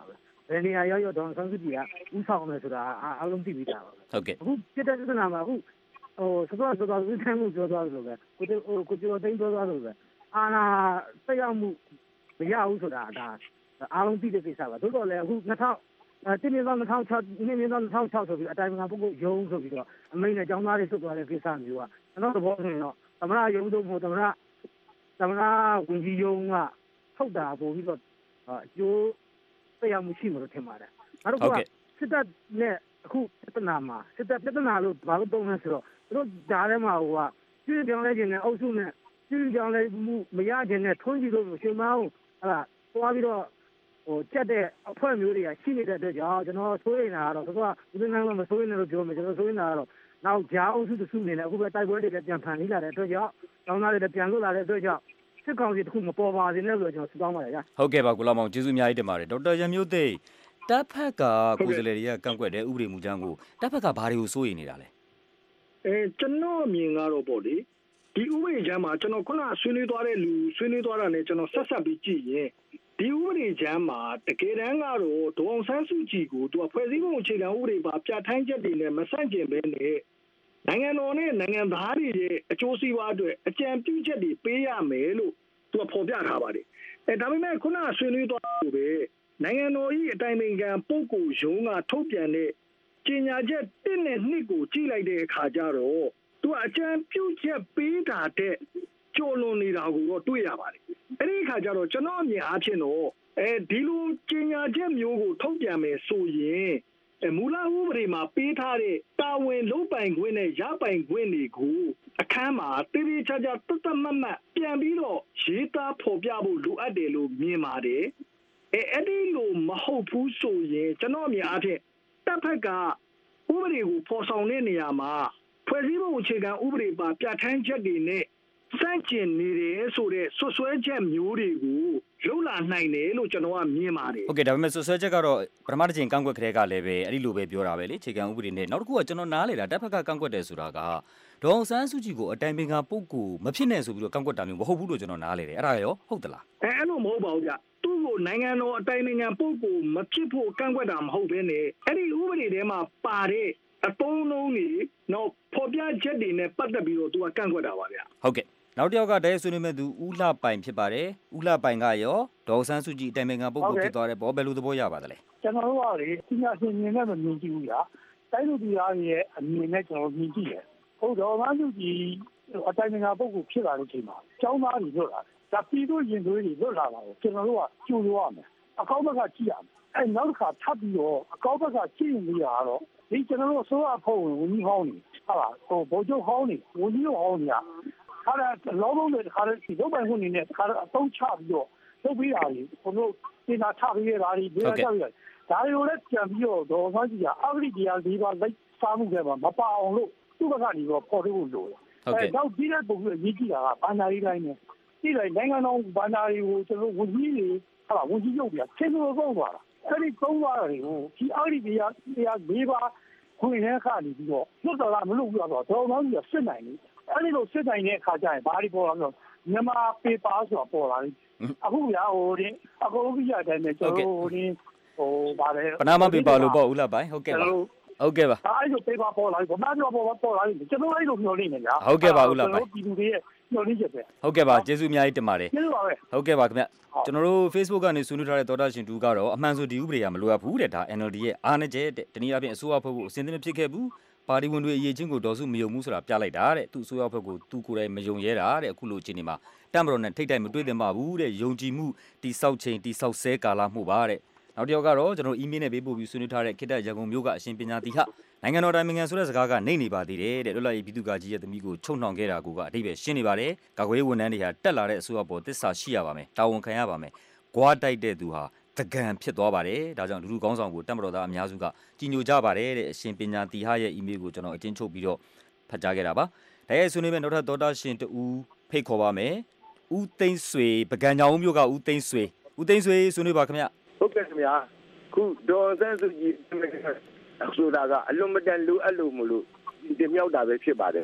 ဘယ်နေရာရောက်ရောက်တော့ဆန်းစုကြည်ကဥဆောင်မယ်ဆိုတာအားလုံးသိပြီးသားပါဟုတ်ကဲ့အခုပြတဲ့ပြဿနာမှာအခုဟိုစတော့စတော့ဝိသန်းမှုပြောသွားလို့ပဲကိုဟိုကိုကျော်သိန်းပြောသွားလို့ပဲအာနာတက်ရောက်မှုမရဘူးဆိုတာဒါအားလုံးသိတဲ့ကိစ္စပါသို့တော်လည်းအခုနှစ်ထောင်တင်းနေတော့နှစ်ထောင်ခြောက်နည်းနည်းတော့နှစ်ထောင်ခြောက်ဆိုပြီးအတိုင်းအတာပုဂ္ဂိုလ်ယုံဆိုပြီးတော့အမိန့်နဲ့ကျောင်းသားတွေxuấtသွားတဲ့ကိစ္စမျိုးကကျွန်တော်သဘောဆိုရင်တော့သမရယုံတို့မို့သမရသမရဝင်ကြီးယုံကထုတ်တာပို့ပြီးတော့အကျိုးသက်ရောက်မှုရှိမှာလို့ထင်ပါတယ်နောက်တစ်ခုကစစ်တပ်နဲ့အခုပြဿနာမှာစစ်တပ်ပြဿနာလို့ဘာလို့သုံးလဲဆိုတော့သူတို့ကြားထဲမှာဟိုကပြည်ပြောင်းလဲခြင်းနဲ့အုပ်စုနဲ့ပြည်ပြောင်းလဲမှုမရခြင်းနဲ့ထွန်းကြည့်လို့ရှင်မောင်းဟလာသွားပြီးတော့ဟိုချက်တဲ့အဖွဲ့မျိုးတွေကရှိနေတဲ့အတွက်ကြောင့်ကျွန်တော်ဆိုရင်ကတော့သူကဒီနိုင်ငံမှာမဆိုရင်လည်းပြောမယ်ကျွန်တော်ဆိုရင်ကတော့နောက်ကြားအုပ်စုတစုနေနဲ့အခုပဲတိုက်ပွဲတွေလည်းပြန်ဖန်ပြီးလာတဲ့အတွက်ကြောင့်တောင်းသားတွေလည်းပြန်လွတ်လာတဲ့အတွက်ကြောင့်စစ်ကောင်စီတခုမပေါ်ပါစေနဲ့လို့ကျွန်တော်ဆုတောင်းပါတယ်ဗျာဟုတ်ကဲ့ပါကိုလာမောင်ကျေးဇူးအများကြီးတင်ပါတယ်ဒေါက်တာရန်မျိုးသိတပ်ဖက်ကကိုယ်စားလှယ်တွေကကန့်ကွက်တဲ့ဥပဒေမူကြမ်းကိုတပ်ဖက်ကဘာတွေကိုစိုးရိမ်နေတာလဲအဲကျွန်တော်အမြင်ကတော့ပေါ့လေဒီဥပဒေကြမ်းမှာကျွန်တော်ခုနဆွေးနွေးသွားတဲ့လူဆွေးနွေးသွားတာနဲ့ကျွန်တော်ဆက်ဆက်ပြီးကြည့်ရင်ဒီဥပဒေကြမ်းမှာတကယ်တမ်းကတော့ဒေါ်အောင်ဆန်းစုကြည်ကိုသူကဖွဲ့စည်းပုံအခြေခံဥပဒေပါပြဋ္ဌာန်းချက်တွေနဲ့မဆန့်ကျင်ဘဲနဲ့နိုင်ငံတော်နဲ့နိုင်ငံသားတွေရဲ့အကျိုးစီးပွားအတွက်အကြံပြုချက်တွေပေးရမယ်လို့သူကဖော်ပြထားပါတယ်အဲဒါပေမဲ့ခုနဆွေးနွေးသွားလို့ပဲနိုင်ငံတော်၏အတိုင်ပင်ခံပုဂ္ဂိုလ်ရုံးကထုတ်ပြန်တဲ့ကြေညာချက်တစ်နဲ့နှစ်ကိုကြည့်လိုက်တဲ့အခါကျတော့သူကအကြံပြုချက်ပေးတာတဲ့ကျော်လွန်နေတာကိုတော့တွေ့ရပါတယ်အဲ့ဒီအခါကျတော့ကျွန်တော်အမြင်အားဖြင့်တော့အဲဒီလိုကြေညာချက်မျိုးကိုထုတ်ပြန်မယ်ဆိုရင်မူလဥပဒေမှာပေးထားတဲ့တာဝန်လုံးပိုင်ခွင့်နဲ့ရပိုင်ခွင့်တွေကိုအခန်းမှာတိတိကျကျတတ်တတ်မှတ်မှတ်ပြန်ပြီးတော့ရေးသားဖော်ပြဖို့လိုအပ်တယ်လို့မြင်ပါတယ်အဲအဲ့ဒီလိုမဟုတ်ဘူးဆိုရင်ကျွန်တော်အမြင်အားဖြင့်တပ်ဖက်ကဥပဒေကိုဖော်ဆောင်တဲ့နေရာမှာဖွဲ့စည်းပုံအခြေခံဥပဒေပါပြဋ္ဌာန်းချက်တွေနဲ့စန့်ကျင်နေတယ်ဆိုတဲ့ဆွဆွဲချက်မျိုးတွေကိုလှုပ်လာနိုင်တယ်လို့ကျွန်တော်ကမြင်ပါတယ်ဟုတ်ကဲ့ဒါပေမဲ့ဆွဆွဲချက်ကတော့ပထမတစ်ချိန်ကန့်ကွက်ခရဲကလည်းပဲအဲ့ဒီလိုပဲပြောတာပဲလေအခြေခံဥပဒေနဲ့နောက်တစ်ခုကကျွန်တော်နားလေတာတပ်ဖက်ကကန့်ကွက်တယ်ဆိုတာကဒေါအောင်ဆန်းစုကြည်ကိုအတိုင်ပင်ခံပုဂ္ဂိုလ်မဖြစ်နဲ့ဆိုပြီးတော့ကန့်ကွက်တာမျိုးမဟုတ်ဘူးလို့ကျွန်တော်နားလေတယ်အဲ့ဒါရောဟုတ်သလားအဲအဲ့လိုမဟုတ်ပါဘူးဗျသူ့ကိုနိုင်ငံတော်အတိုင်ပင်ခံပုဂ္ဂိုလ်မဖြစ်ဖို့ကန့်ကွက်တာမဟုတ်ဘဲနဲ့အဲ့ဒီဥပဒေထဲမှာပါတဲ့အသုံးအနှုန်းတွေတော့ဖော်ပြချက်တွေနဲ့ပတ်သက်ပြီးတော့သူကကန့်ကွက်တာပါဗျဟုတ်ကဲ့နောက်တစ်ယောက်ကတည်းဆွေးနွေးမဲ့သူဦးလှပိုင်ဖြစ်ပါတယ်ဦးလှပိုင်ကရောဒေါအောင်ဆန်းစုကြည်အတိုင်ပင်ခံပုဂ္ဂိုလ်ဖြစ်သွားတဲ့ဘောဘယ်လိုသဘောရပါသလဲကျွန်တော်တို့ကလေပညာရှင်မြင်နဲ့မမြင်ကြည့်ဘူးလားတိုင်းလူပြည်သားရဲ့အမြင်နဲ့ကျွန်တော်မြင်ကြည့်တယ်ဟုတ်ဒေါအောင်ဆန်းစုကြည်အတိုင်ပင်ခံပုဂ္ဂိုလ်ဖြစ်လာတဲ့အချိန်မှာကျောင်းသားတွေလွတ်လာတယ်ဒါပြည်သူရင်သွေးတွေလွတ်လာတာကိုကျွန်တော်တို့ကကြိုးလို့ရမယ်အကောင့်ဘက်ကကြည့်ရမယ်အဲနောက်တစ်ခါထပ်ပြီးတော့အကောင့်ဘက်ကကြည့်နေရတော့ဒီကျွန်တော်တို့အစိုးရအဖွဲ့ဝင်ဝန်ကြီးဟောင်းနေဟာလားဟိုဗိုလ်ချုပ်ဟောင်းနေဝန်ကြီးဟောင်းနေခါတဲ့လောလုံးတွေခါတဲ့ဒီလုပ်ပိုင်ခွင့်နေနဲ့ခါတဲ့အသုံးချပြီးတော့လုပ်ပြီးတာလေဘုံတို့တင်တာချပြီးရတာဒီဒေတာချပြီးဒါတွေကိုလည်းကြံပြီးတော့ဒေါ်ဆန်းကြီးကအဂတိတရား၄ပါးလိုက်စားမှုတွေမှာမပါအောင်လို့သူ့ဘက်ကနေတော့ပေါ်ထုတ်လို့လို့အဲတော့ဒီတဲ့ပုံကြီးရေးကြည့်တာကဘန္နာရီတိုင်းနဲ့ဒီလိုက်နိုင်ငံတော်ဘန္နာရီကိုကျွန်တော်ဝန်ကြီးတွေဟာလားဝန်ကြီးရုပ်ပြချင်းလိုသုံးသွားတာအဲဒီသုံးသွားတာတွေကိုဒီအဂတိတရားတရား၄ပါးခွင့်နဲ့ခါနေပြီးတော့လွတ်တော်လာမလို့ပြီးတော့ဒေါ်ဆန်းကြီးကစစ်နိုင်တယ်အဲ့ဒီလိုစစ်တိုင်းတဲ့အခါကျရင်ဘာတွေပေါ်လာလို့မြန်မာပေပါဆိုတာပေါ်လာပြီအခုရဟိုဒီအကုန်ပြရတဲ့နဲ့ကျွန်တော်ဟိုဒီဟိုဗါတယ်ပနာမပေပါလို့ပေါ့ဦးလှပိုင်ဟုတ်ကဲ့ပါဟုတ်ကဲ့ပါအဲ့ဒီပေပါပေါ်လာပြီဘာမှမပေါ်ပေါ်လာပြီကျွန်တော်အဲ့လိုမျှော်လင့်နေကြဟုတ်ကဲ့ပါဦးလှပိုင်ပြည်သူတွေရဲ့မျှော်လင့်ချက်ပဲဟုတ်ကဲ့ပါကျေးဇူးအများကြီးတင်ပါတယ်ကျေးဇူးပါပဲဟုတ်ကဲ့ပါခင်ဗျကျွန်တော်တို့ Facebook ကနေဆွေးနွေးထားတဲ့သောတာရှင်တူကတော့အမှန်ဆိုဒီဥပဒေကမလိုအပ်ဘူးတဲ့ဒါ N L D ရဲ့အားနည်းချက်တဲ့တနည်းအားဖြင့်အစိုးရဖွဲ့ဖို့အစင်းသင်းဖြစ်ခဲ့ဘူးပါတီဝင်တွေအရေးချင်းကိုဒေါ်စုမယုံဘူးဆိုတာပြလိုက်တာတဲ့သူ့အစိုးရဘက်ကိုသူကိုယ်တိုင်မယုံရဲတာတဲ့အခုလိုအခြေအနေမှာတမ်ဘရော်နဲ့ထိတ်တိုက်မတွေ့သင့်ပါဘူးတဲ့ယုံကြည်မှုတိဆောက်ချိန်တိဆောက်ဆဲကာလမှုပါတဲ့နောက်တစ်ယောက်ကတော့ကျွန်တော်အီးမေးလ်နဲ့ပေးပို့ပြီးဆွေးနွေးထားတဲ့ခေတ္တရန်ကုန်မြို့ကအရှင်ပညာသီဟနိုင်ငံတော်တိုင်ပင်ခံဆိုတဲ့စကားကနေနေပါသေးတယ်တဲ့လွတ်လပ်ရေးပြည်သူ့ကာကြီးရဲ့သမီးကိုချုပ်နှောင်ခဲ့တာကအဓိပ္ပာယ်ရှင်းနေပါတယ်ကာကွယ်ရေးဝန်ထမ်းတွေဟာတက်လာတဲ့အစိုးရပေါ်တစ္ဆာရှိရပါမယ်တာဝန်ခံရပါမယ်ဂွားတိုက်တဲ့သူဟာတကံဖြစ်သွားပါတယ်ဒါကြောင့်လူလူကောင်းဆောင်ကိုတမ်မတော်သားအများစုကကြီးညိုကြပါတယ်တဲ့အရှင်ပညာသီဟရဲ့အီးမေးလ်ကိုကျွန်တော်အချင်းချုပ်ပြီးတော့ဖတ်ကြားခဲ့တာပါဒါရဲ့ဆွေးနွေးမဲ့နောက်ထပ်သောတာရှင်တူဖိတ်ခေါ်ပါမယ်ဦးသိန်းဆွေပကံညောင်ဦးမြို့ကဦးသိန်းဆွေဦးသိန်းဆွေဆွေးနွေးပါခင်ဗျဟုတ်ကဲ့ခင်ဗျာခုဒေါ်ဆန်းစုကြည်ဆိုတာကအလွန်မတန်လိုအပ်လို့မလို့တင်မြောက်တာပဲဖြစ်ပါတယ်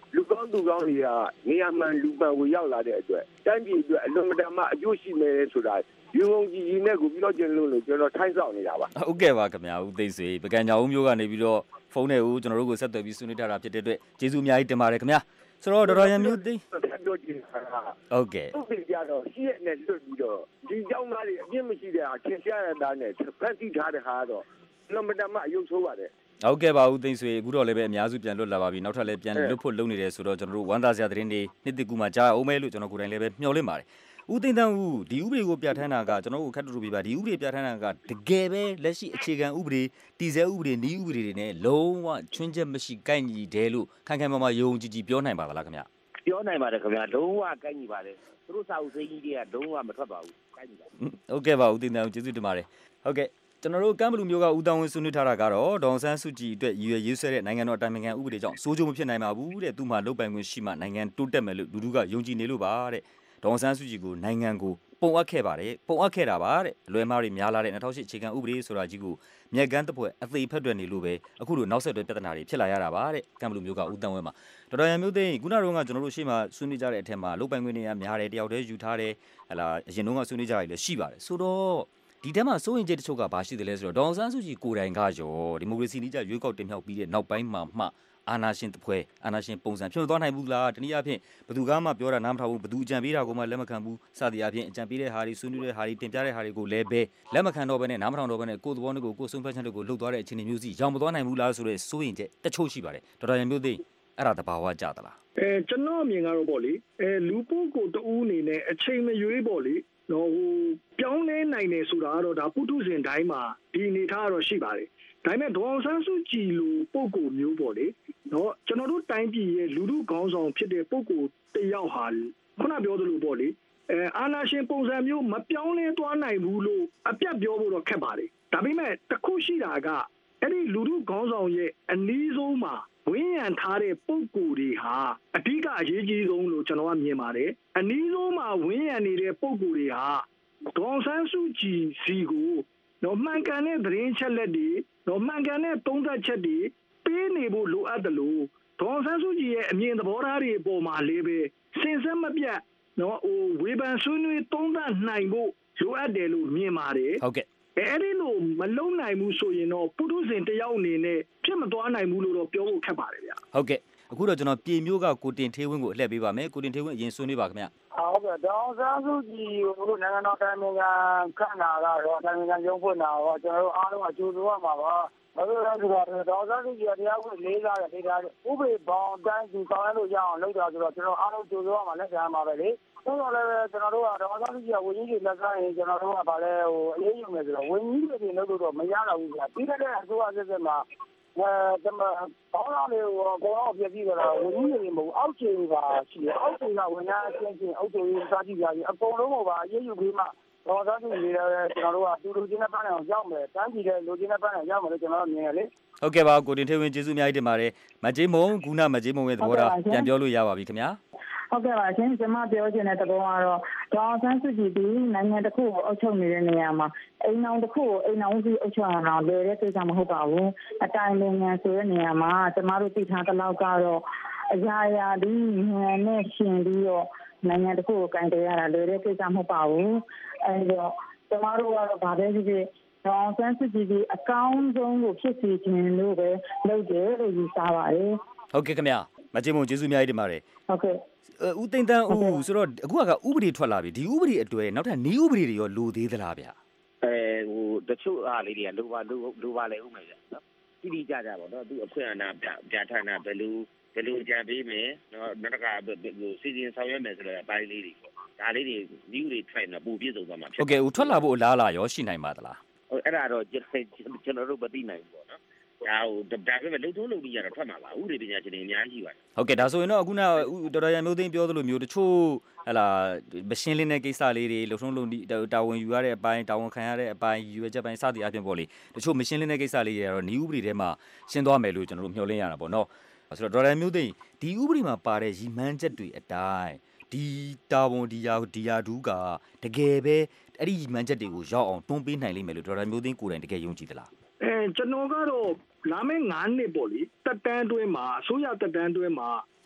လူကောင်းသူကောင်းတွေကနေရာမှန်လူမှန်ကိုရောက်လာတဲ့အတွက်တိုင်းပြည်အတွက်အလွန်မတန်မှအကျိုးရှိမယ်ဆိုတာယူုံကြည်ကြီးနဲ့ကိုပြီးတော့ကျင်းလို့လို့ကျွန်တော်ထိုင်းဆောင်နေတာပါဟုတ်ကဲ့ပါခင်ဗျာဦးသိန်းဆွေပကံညာဦးမျိုးကနေပြီးတော့ဖုန်းနဲ့ဦးကျွန်တော်တို့ကိုဆက်သွယ်ပြီးဆွေးနွေးထားတာဖြစ်တဲ့အတွက်ကျေးဇူးအများကြီးတင်ပါတယ်ခင်ဗျာဆိုတော့ဒေါက်တာရန်မျိုးသိန်းပြောကြည့်တာဟုတ်ကဲ့ဟုတ်ပြီကြတော့ရှိရနဲ့လွတ်ပြီးတော့ဒီကြောင်းသားတွေအပြစ်မရှိတဲ့အခင်းရှားရတာနဲ့ဖက်စီထားတဲ့ဟာတော့လုံးမတမအယုတ်ဆိုးပါတယ်ဟုတ်ကဲ့ပါဦးသိန်းဆွေအခုတော့လည်းပဲအများစုပြန်လွတ်လာပါပြီနောက်ထပ်လည်းပြန်လွတ်ဖို့လုပ်နေတယ်ဆိုတော့ကျွန်တော်တို့ဝမ်းသာစရာသတင်းတွေနှစ်တကူမှကြားအောင်မဲလို့ကျွန်တော်ကိုယ်တိုင်လည်းပဲမျှော်လင့်ပါတယ်ဦးသိန်းတန်းဦးဒီဥပဒေကိုပြဋ္ဌာန်းတာကကျွန်တော်တို့ခက်တူတူပြပါဒီဥပဒေပြဋ္ဌာန်းတာကတကယ်ပဲလက်ရှိအခြေခံဥပဒေတည်ဆဲဥပဒေနီးဥပဒေတွေနဲ့လုံးဝချွင်းချက်မရှိကိုက်ညီတယ်လို့ခိုင်ခိုင်မာမာယုံကြည်ကြည်ပြောနိုင်ပါလားခင်ဗျပြောနိုင်ပါတယ်ခင်ဗျလုံးဝကိုက်ညီပါတယ်သူတို့စာအုပ်စိမ်းကြီးတွေကလုံးဝမထွက်ပါဘူးကိုက်ညီပါဟုတ်ကဲ့ပါဦးသိန်းတန်းဦးကျေးဇူးတင်ပါတယ်ဟုတ်ကဲ့ကျွန်တော်တို့ကမ်ဘလူမျိုးကဦးတောင်းဝင်းဆွေးနွေးထားတာကတော့ဒေါန်ဆန်းစုကြည်အတွက်ရည်ရွယ်ရေးဆွဲတဲ့နိုင်ငံတော်အတိုင်ပင်ခံဥပဒေကြောင့်စိုးကျိုးမဖြစ်နိုင်ပါဘူးတဲ့သူမှလုတ်ပိုင်ခွင့်ရှိမှနိုင်ငံတိုးတက်မယ်လို့လူလူကယုံကြည်နေလို့ပါတဲ့ဒေါန်ဆန်းစုကြည်ကိုနိုင်ငံကိုပုံအပ်ခဲ့ပါတယ်ပုံအပ်ခဲ့တာပါတဲ့အလွယ်မှားတွေများလာတဲ့၂၀၀၈အခြေခံဥပဒေဆိုတာကြီးကိုမြက်ကန်းတစ်ဖွဲ့အသေးဖက်တွယ်နေလို့ပဲအခုလိုနောက်ဆက်တွဲပြဿနာတွေဖြစ်လာရတာပါတဲ့ကမ်ဘလူမျိုးကဦးတန်းဝဲမှာဒေါက်တာရန်မျိုးသိန်းခုနကတော့ကကျွန်တော်တို့ရှေ့မှာဆွေးနွေးကြတဲ့အထက်မှာလုတ်ပိုင်ခွင့်တွေကများတယ်တယောက်တည်းယူထားတယ်ဟလာအရင်တုန်းကဆွေးနွေးကြရလည်းရှိပါတယ်ဆိုတော့ဒီထဲမှာစိုးရင်ချက်တချို့ကဘာရှိတယ်လဲဆိုတော့ဒေါန်ဆန်းစုကြည်ကိုယ်တိုင်ကရောဒီမိုကရေစီနည်းကျရွေးကောက်တင်မြှောက်ပြီးတဲ့နောက်ပိုင်းမှာမှအာဏာရှင်တစ်ဖွဲ့အာဏာရှင်ပုံစံဖြစ်သွားနိုင်ဘူးလားတနည်းအားဖြင့်ဘသူကမှပြောတာနားမထောင်ဘူးဘသူအကြံပေးတာကိုမှလက်မခံဘူးစသည်အားဖြင့်အကြံပေးတဲ့ဟာတွေဆွေးနွေးတဲ့ဟာတွေတင်ပြတဲ့ဟာတွေကိုလည်းပဲလက်မခံတော့ဘဲနဲ့နားမထောင်တော့ဘဲနဲ့ကိုယ်သဘောနဲ့ကိုယ်ကိုယ်ဆုံးဖြတ်ချက်တွေကိုလှုပ်သွားတဲ့အခြေအနေမျိုးစီရောင်မသွားနိုင်ဘူးလားဆိုတဲ့စိုးရင်ချက်တချို့ရှိပါတယ်ဒေါက်တာရန်မျိုးသိန်းအဲ့ဒါတဘာဝကြသလားအဲကျွန်တော်အမြင်ကတော့ပေါ့လေအဲလူပုဂ္ဂိုလ်တဦးအနေနဲ့အချိန်မရွေးပေါ့လေတော့ဟိုပြောင်းလဲနိုင်တယ်ဆိုတာကတော့ဒါပုထုဇဉ်တိုင်းမှာဒီအနေထားကတော့ရှိပါတယ်ဒါပေမဲ့ဒေါန်ဆန်းစုကြည်လိုပုဂ္ဂိုလ်မျိုးပေါ့လေနော်ကျွန်တော်တို့တိုင်းပြည်ရဲ့လူထုခေါင်းဆောင်ဖြစ်တဲ့ပုဂ္ဂိုလ်တယောက်ဟာခုနပြောသလိုပေါ့လေအဲအာဏာရှင်ပုံစံမျိုးမပြောင်းလဲသွားနိုင်ဘူးလို့အပြတ်ပြောဖို့တော့ခက်ပါတယ်ဒါပေမဲ့တခုရှိတာကအဲ့ဒီလူထုခေါင်းဆောင်ရဲ့အနည်းဆုံးမှာဝင်းရံထားတဲ့ပုံကိုယ်တွေဟာအဓိကအရေးကြီးဆုံးလို့ကျွန်တော်ကမြင်ပါတယ်အနည်းဆုံးမှာဝင်းရံနေတဲ့ပုံကိုယ်တွေဟာဒေါန်ဆန်းစုကြည်စီကိုတော့မှန်ကန်တဲ့သတင်းချက်လက်တွေတော့မှန်ကန်တဲ့သုံးသပ်ချက်တွေပေးနေဖို့လိုအပ်တယ်လို့ဒေါန်ဆန်းစုကြည်ရဲ့အမြင်သဘောထားတွေအပေါ်မှာလေးပဲစင်စက်မပြတ်နော်ဟိုဝေဖန်ဆွေးနွေးသုံးသပ်နိုင်ဖို့လိုအပ်တယ်လို့မြင်ပါတယ်ဟုတ်ကဲ့အဲ့ဒီလိုမလုံနိုင်ဘူးဆိုရင်တော့ပုထုဇဉ်တယောက်အနေနဲ့ဖြစ်မသွားနိုင်ဘူးလို့တော့ပြောဖို့ခက်ပါတယ်ဗျဟုတ်ကဲ့အခုတော့ကျွန်တော်ပြည်မျိုးကကိုတင်ထေးဝင်းကိုအလှည့်ပေးပါမယ်ကိုတင်ထေးဝင်းအရင်ဆွေးနွေးပါခင်ဗျဟုတ်ကဲ့ဒေါန်ဆန်းစုကြည်ကိုနိုင်ငံတော်တိုင်ပင်ခံခန့်တာကတော့တိုင်ပင်ခံရုံးဖွင့်တာတော့ကျွန်တော်တို့အားလုံးအကျိုးဆိုရမှာပါဘာလို့လဲဆိုတော့ဒေါန်ဆန်းစုကြည်တရားဝင်လေးစားတဲ့ဒေတာဥပဒေပေါင်းတိုင်းဒီဆောင်ရလို့ရအောင်လုပ်တာဆိုတော့ကျွန်တော်အားလုံးကြိုးဆိုရမှာလက်ခံမှာပဲလေဆိုတော့လည်းကျွန်တော်တို့ကဒေါန်ဆန်းစုကြည်ကဝင်းကြီးတွေလက်ခံရင်ကျွန်တော်တို့ကဗာလဲဟိုအရေးယူမယ်ဆိုတော့ဝင်းကြီးတွေလုပ်လို့တော့မရတော့ဘူးကြာပြီးတဲ့အစိုးရစစ်စစ်မှာအဲတမဘောင်းလာလေးကိုဘောင်းအောင်ပြည့်ပြီးတော့ဝင်းကြီးတွေမဟုတ်အောက်ခြေပါရှိတယ်အောက်ခြေကဝန်ထမ်းအချင်းချင်းအောက်ခြေစားကြည့်ကြပြီအကုန်လုံးကပါအရေးယူပြီးမှတော့သားစုတွေလည်းကျွန်တော်တို့ကတူတူချင်းနဲ့ပန်းအောင်ရောက်မယ်တန်းကြည့်တဲ့လူချင်းနဲ့ပန်းအောင်ရောက်မယ်လို့ကျွန်တော်တို့မြင်ရလေဟုတ်ကဲ့ပါကိုတင်ထေးဝင်းကျေးဇူးအများကြီးတင်ပါတယ်မကြေးမုံခုနမကြေးမုံရဲ့သဘောထားပြန်ပြောလို့ရပါပြီခင်ဗျာဟုတ်ကဲ့ပါရှင်ကျွန်မပြောချင်တဲ့သဘောကတော့ဒေါန်ဆန်းစုကြည်ဒီနိုင်ငံတစ်ခုကိုအုပ်ချုပ်နေတဲ့နေရာမှာအိမ်အောင်တစ်ခုကိုအိမ်အောင်ကြီးအုပ်ချုပ်အောင်တော့လွယ်တဲ့ကိစ္စမဟုတ်ပါဘူးအတိုင်းပင်ငံဆိုတဲ့နေရာမှာကျွန်မတို့သိထားတဲ့လောက်ကတော့အရာရာဒီငံနဲ့ရှင်ပြီးတော့နိုင်ငံတစ်ခုကိုကင်တယ်ရတာလွယ်တဲ့ကိစ္စမဟုတ်ပါဘူးအဲဒါကျွန်မတို့ကတော့ဗာပဲဖြစ်ဖြစ်ဒေါန်ဆန်းစုကြည်ဒီအကောင်းဆုံးကိုဖြစ်စီခြင်းလို့ပဲလုပ်တယ်လို့ယူဆပါတယ်ဟုတ်ကဲ့ခင်ဗျာမကြေးမုံကျေးဇူးအများကြီးတင်ပါတယ်ဟုတ်ကဲ့ဦးသိန်းတန်းဦးဆိုတော့အခုကဥပဒေထွက်လာပြီဒီဥပဒေအတွဲနောက်ထပ်နည်းဥပဒေတွေရောလိုသေးသလားဗျာအဲဟိုတချို့အားလေးတွေကလိုပါလိုလိုပါလေဦးမယ်ဗျာနော်တိတိကျကျပေါ့နော်သူအခွင့်အာဏာပြဋ္ဌာန်းတာဘယ်လိုဘယ်လိုကြံပေးမယ်နော်နောက်ကဟိုစီစဉ်ဆောင်ရွက်မယ်ဆိုတဲ့အပိုင်းလေးတွေပေါ့ဒါလေးတွေနည်းဥပဒေထွက်နေပူပြည့်စုံသွားမှာဖြစ်ဟုတ်ကဲ့ဦးထွက်လာဖို့အလားအလာရောရှိနိုင်ပါသလားဟုတ်အဲ့ဒါတော့ကျွန်တော်တို့မသိနိုင်ဘူးပေါ့နော်ဒါဟိုဒါပေမဲ့လုံထုံးလုံပြီးရတော့ထွက်မှာပါဥပဒေပညာရှင်တွေအများကြီးပါဟုတ်ကဲ့ဒါဆိုရင်တော့အခုနဒေါက်တာရန်မျိုးသိန်းပြောသလိုမျိုးတချို့ဟလာမရှင်းလင်းတဲ့ကိစ္စလေးတွေလုံထုံးလုံတာဝန်ယူရတဲ့အပိုင်းတာဝန်ခံရတဲ့အပိုင်းယူရချက်ပိုင်းစသည်အပြင်ပေါ့လေတချို့မရှင်းလင်းတဲ့ကိစ္စလေးတွေကတော့နည်းဥပဒေထဲမှာရှင်းသွားမယ်လို့ကျွန်တော်တို့မျှော်လင့်ရတာပေါ့နော်ဆိုတော့ဒေါက်တာရန်မျိုးသိန်းဒီဥပဒေမှာပါတဲ့ရည်မှန်းချက်တွေအတိုင်းဒီတာဝန်ဒီယာဒီယာဒူးကတကယ်ပဲအဲ့ဒီရည်မှန်းချက်တွေကိုရောက်အောင်တွန်းပေးနိုင်လိမ့်မယ်လို့ဒေါက်တာမျိုးသိန်းကိုယ်တိုင်တကယ်ယုံကြည်သလားအဲကျွန်တော်ကတော့လာမယ့်ငါးနှစ်ပေါ့လေတက်တန်းအတွင်းမှာအစိုးရတက်တန်းအတွင်းမှာ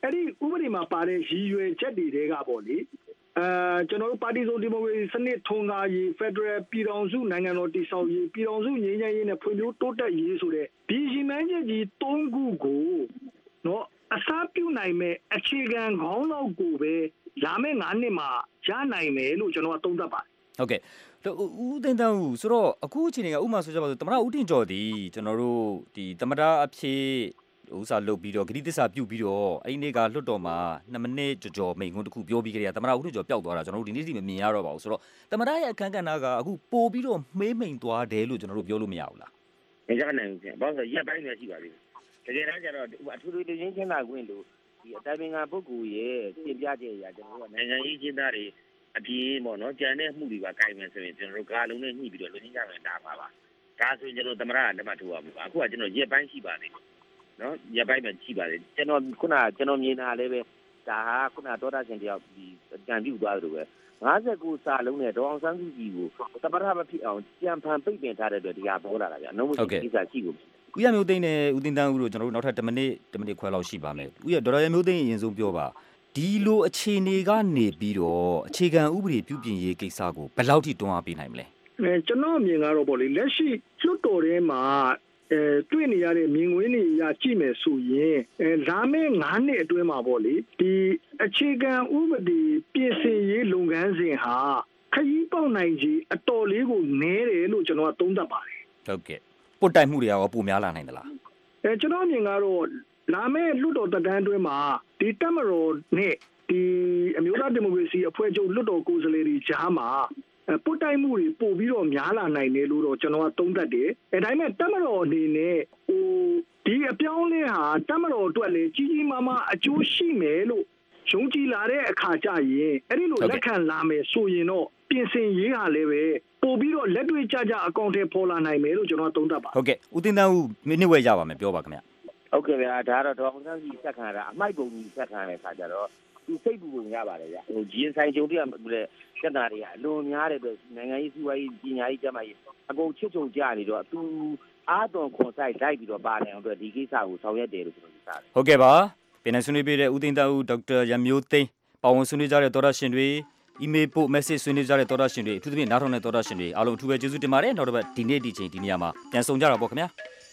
အဲ့ဒီဥပဒေမှာပါတဲ့ရည်ရွယ်ချက်တွေကပေါ့လေအဲကျွန်တော်တို့ပါတီစုံဒီမိုကရေစီစနစ်ထွန်းကားရေးဖက်ဒရယ်ပြည်ထောင်စုနိုင်ငံတော်တည်ဆောက်ရေးပြည်ထောင်စုငြိမ်းချမ်းရေးနဲ့ဖွံ့ဖြိုးတိုးတက်ရေးဆိုတဲ့ဒီရည်မှန်းချက်ကြီး၃ခုကိုနော်အစားပြုနိုင်မဲ့အခြေခံခေါင်းလောက်ကိုပဲလာမယ့်၅နှစ်မှာရနိုင်မယ်လို့ကျွန်တော်ကသုံးသပ်ပါတယ်ဟုတ်ကဲ့ဦးသိန်းသန်းဦးဆိုတော့အခုအချိန်ကဥပမာဆိုကြပါစို့သမ္မတဦးတင်ကျော်ဒီကျွန်တော်တို့ဒီသမ္မတအဖြစ်ဥစားလုပ်ပြီးတော့ဂတိသစ္စာပြုပြီးတော့အဲ့ဒီနေ့ကလွတ်တော်မှာနှစ်မိနစ်ကြော်ကြော်မိန်ခွန်းတစ်ခုပြောပြီးကြတဲ့သမ္မတဦးတင်ကျော်ပျောက်သွားတာကျွန်တော်တို့ဒီနေ့စီမမြင်ရတော့ပါဘူးဆိုတော့သမ္မတရဲ့အခမ်းကဏ္ဍကအခုပို့ပြီးတော့မှေးမိန်သွားတယ်လို့ကျွန်တော်တို့ပြောလို့မရဘူးလားမရနိုင်ဘူးခင်ဗျဘာလို့ရက်ပိုင်းပဲရှိပါသေးတယ်တကယ်တမ်းကျတော့အထူးထူးချင်းချင်းသာခွင့်လို့ဒီအတိုင်းပင်ကပုဂ္ဂိုလ်ရဲ့ပြင်ပြချက်အရာကျွန်တော်တို့ကနိုင်ငံရေးချင်းသားတွေအပြင်းပေါ့နော်ကြံတဲ့မှုတွေကကိုင်မယ်ဆိုရင်ကျွန်တော်တို့ကားလုံးနဲ့ညှိပြီးတော့လူချင်းကြမယ်တာပါပါဒါဆိုရင်ကျွန်တော်သမ္မတကလက်မှတ်ထိုးရမှာအခုကကျွန်တော်ရက်ပိုင်းရှိပါသေးတယ်နော်ရက်ပိုင်းပဲရှိပါသေးတယ်ကျွန်တော်ခုနကကျွန်တော်မြင်တာလည်းပဲဒါဟာခုနဒေါတာရှင်တယောက်ဒီကြံပြုတ်သွားတယ်လို့ပဲ၅၉စာလုံးနဲ့ဒေါအောင်ဆန်းစုကြည်ကိုသမ္မတမဖြစ်အောင်ကြံဖန်ပိတ်ပင်ထားတဲ့အတွက်ဒီဟာပေါ်လာတာဗျအနှုံးမရှိကိစ္စရှိကိုဦးရမျိုးသိန်းနဲ့ဦးတင်တန်းဦးတို့ကျွန်တော်တို့နောက်ထပ်10မိနစ်10မိနစ်ခွဲလောက်ရှိပါမယ်ဦးရဒေါ်ရမျိုးသိန်းအရင်ဆုံးပြောပါဒီလိုအခြေအနေကနေပြီးတော့အခြေခံဥပဒေပြုပြင်ရေးကိစ္စကိုဘယ်လောက်ထိတွန်းအားပေးနိုင်မလဲအဲကျွန်တော်အမြင်ကတော့ပေါ့လေလက်ရှိလွှတ်တော်ထဲမှာအဲတွေ့နေရတဲ့မြင်ကွင်းတွေရကြည့်မယ်ဆိုရင်အဲလာမယ့်၅နှစ်အတွင်းမှာပေါ့လေဒီအခြေခံဥပဒေပြင်ဆင်ရေးလုပ်ငန်းစဉ်ဟာခရီးပေါက်နိုင်ကြီးအတော်လေးကိုနည်းတယ်လို့ကျွန်တော်ကသုံးသပ်ပါတယ်ဟုတ်ကဲ့ပုတ်တိုက်မှုတွေရောပိုများလာနိုင်သလားအဲကျွန်တော်အမြင်ကတော့လာမယ့်လွှတ်တော်တက်တန်းအတွင်းမှာဒီတပ်မတော်နဲ့ဒီအမျိုးသားဒီမိုကရေစီအဖွဲ့ချုပ်လွှတ်တော်ကိုယ်စားလှယ်တွေကြားမှာပုတ်တိုက်မှုတွေပို့ပြီးတော့များလာနိုင်တယ်လို့တော့ကျွန်တော်ကသုံးသပ်တယ်အဲဒါပေမဲ့တပ်မတော်အနေနဲ့ဟိုဒီအပြောင်းလဲဟာတပ်မတော်အတွက်လည်းကြီးကြီးမားမားအကျိုးရှိမယ်လို့ယုံကြည်လာတဲ့အခါကျရင်အဲ့ဒီလိုလက်ခံလာမယ်ဆိုရင်တော့ပြင်ဆင်ရေးဟာလည်းပဲပို့ပြီးတော့လက်တွေ့ကြကြအကောင့်ထဲပေါ်လာနိုင်မယ်လို့ကျွန်တော်သုံးသပ်ပါဟုတ်ကဲ့ဦးတင်တန်းဦးမိနစ်ဝဲရပါမယ်ပြောပါခင်ဗျဟုတ်ကဲ့ဗျာဒါကတော့ဒေါအောင်ဆန်းစုကြည်ဆက်ခံတာအမိုက်ပုံကြီးဆက်ခံတဲ့ခါကျတော့သူစိတ်ပူပုံရပါတယ်ဗျဟိုဂျင်းဆိုင်ကြုံတွေကလည်းစက်နာတွေကအလွန်များတဲ့အတွက်နိုင်ငံရေးစီးပွားရေးပညာရေးကျန်းမာရေးအကုန်ချစ်ချုံကြနေတော့သူအားသွန်ခွန်ဆိုင်လိုက်ပြီးတော့ပါနေအောင်အတွက်ဒီကိစ္စကိုဆောင်ရွက်တယ်လို့ကျွန်တော်ယူဆတယ်ဟုတ်ကဲ့ပါပြန်ဆွေးနွေးပေးတဲ့ဦးသိန်းတန်းဦးဒေါက်တာရမျိုးသိန်းပါဝင်ဆွေးနွေးကြတဲ့သောရရှင်တွေအီးမေးလ်ပို့ message ဆွေးနွေးကြတဲ့သောရရှင်တွေအထူးသဖြင့်နားထောင်တဲ့သောရရှင်တွေအားလုံးအထူးပဲကျေးဇူးတင်ပါတယ်နောက်တစ်ပတ်ဒီနေ့ဒီချိန်ဒီနေရာမှာပြန်ဆုံကြတာပေါ့ခင်ဗျာ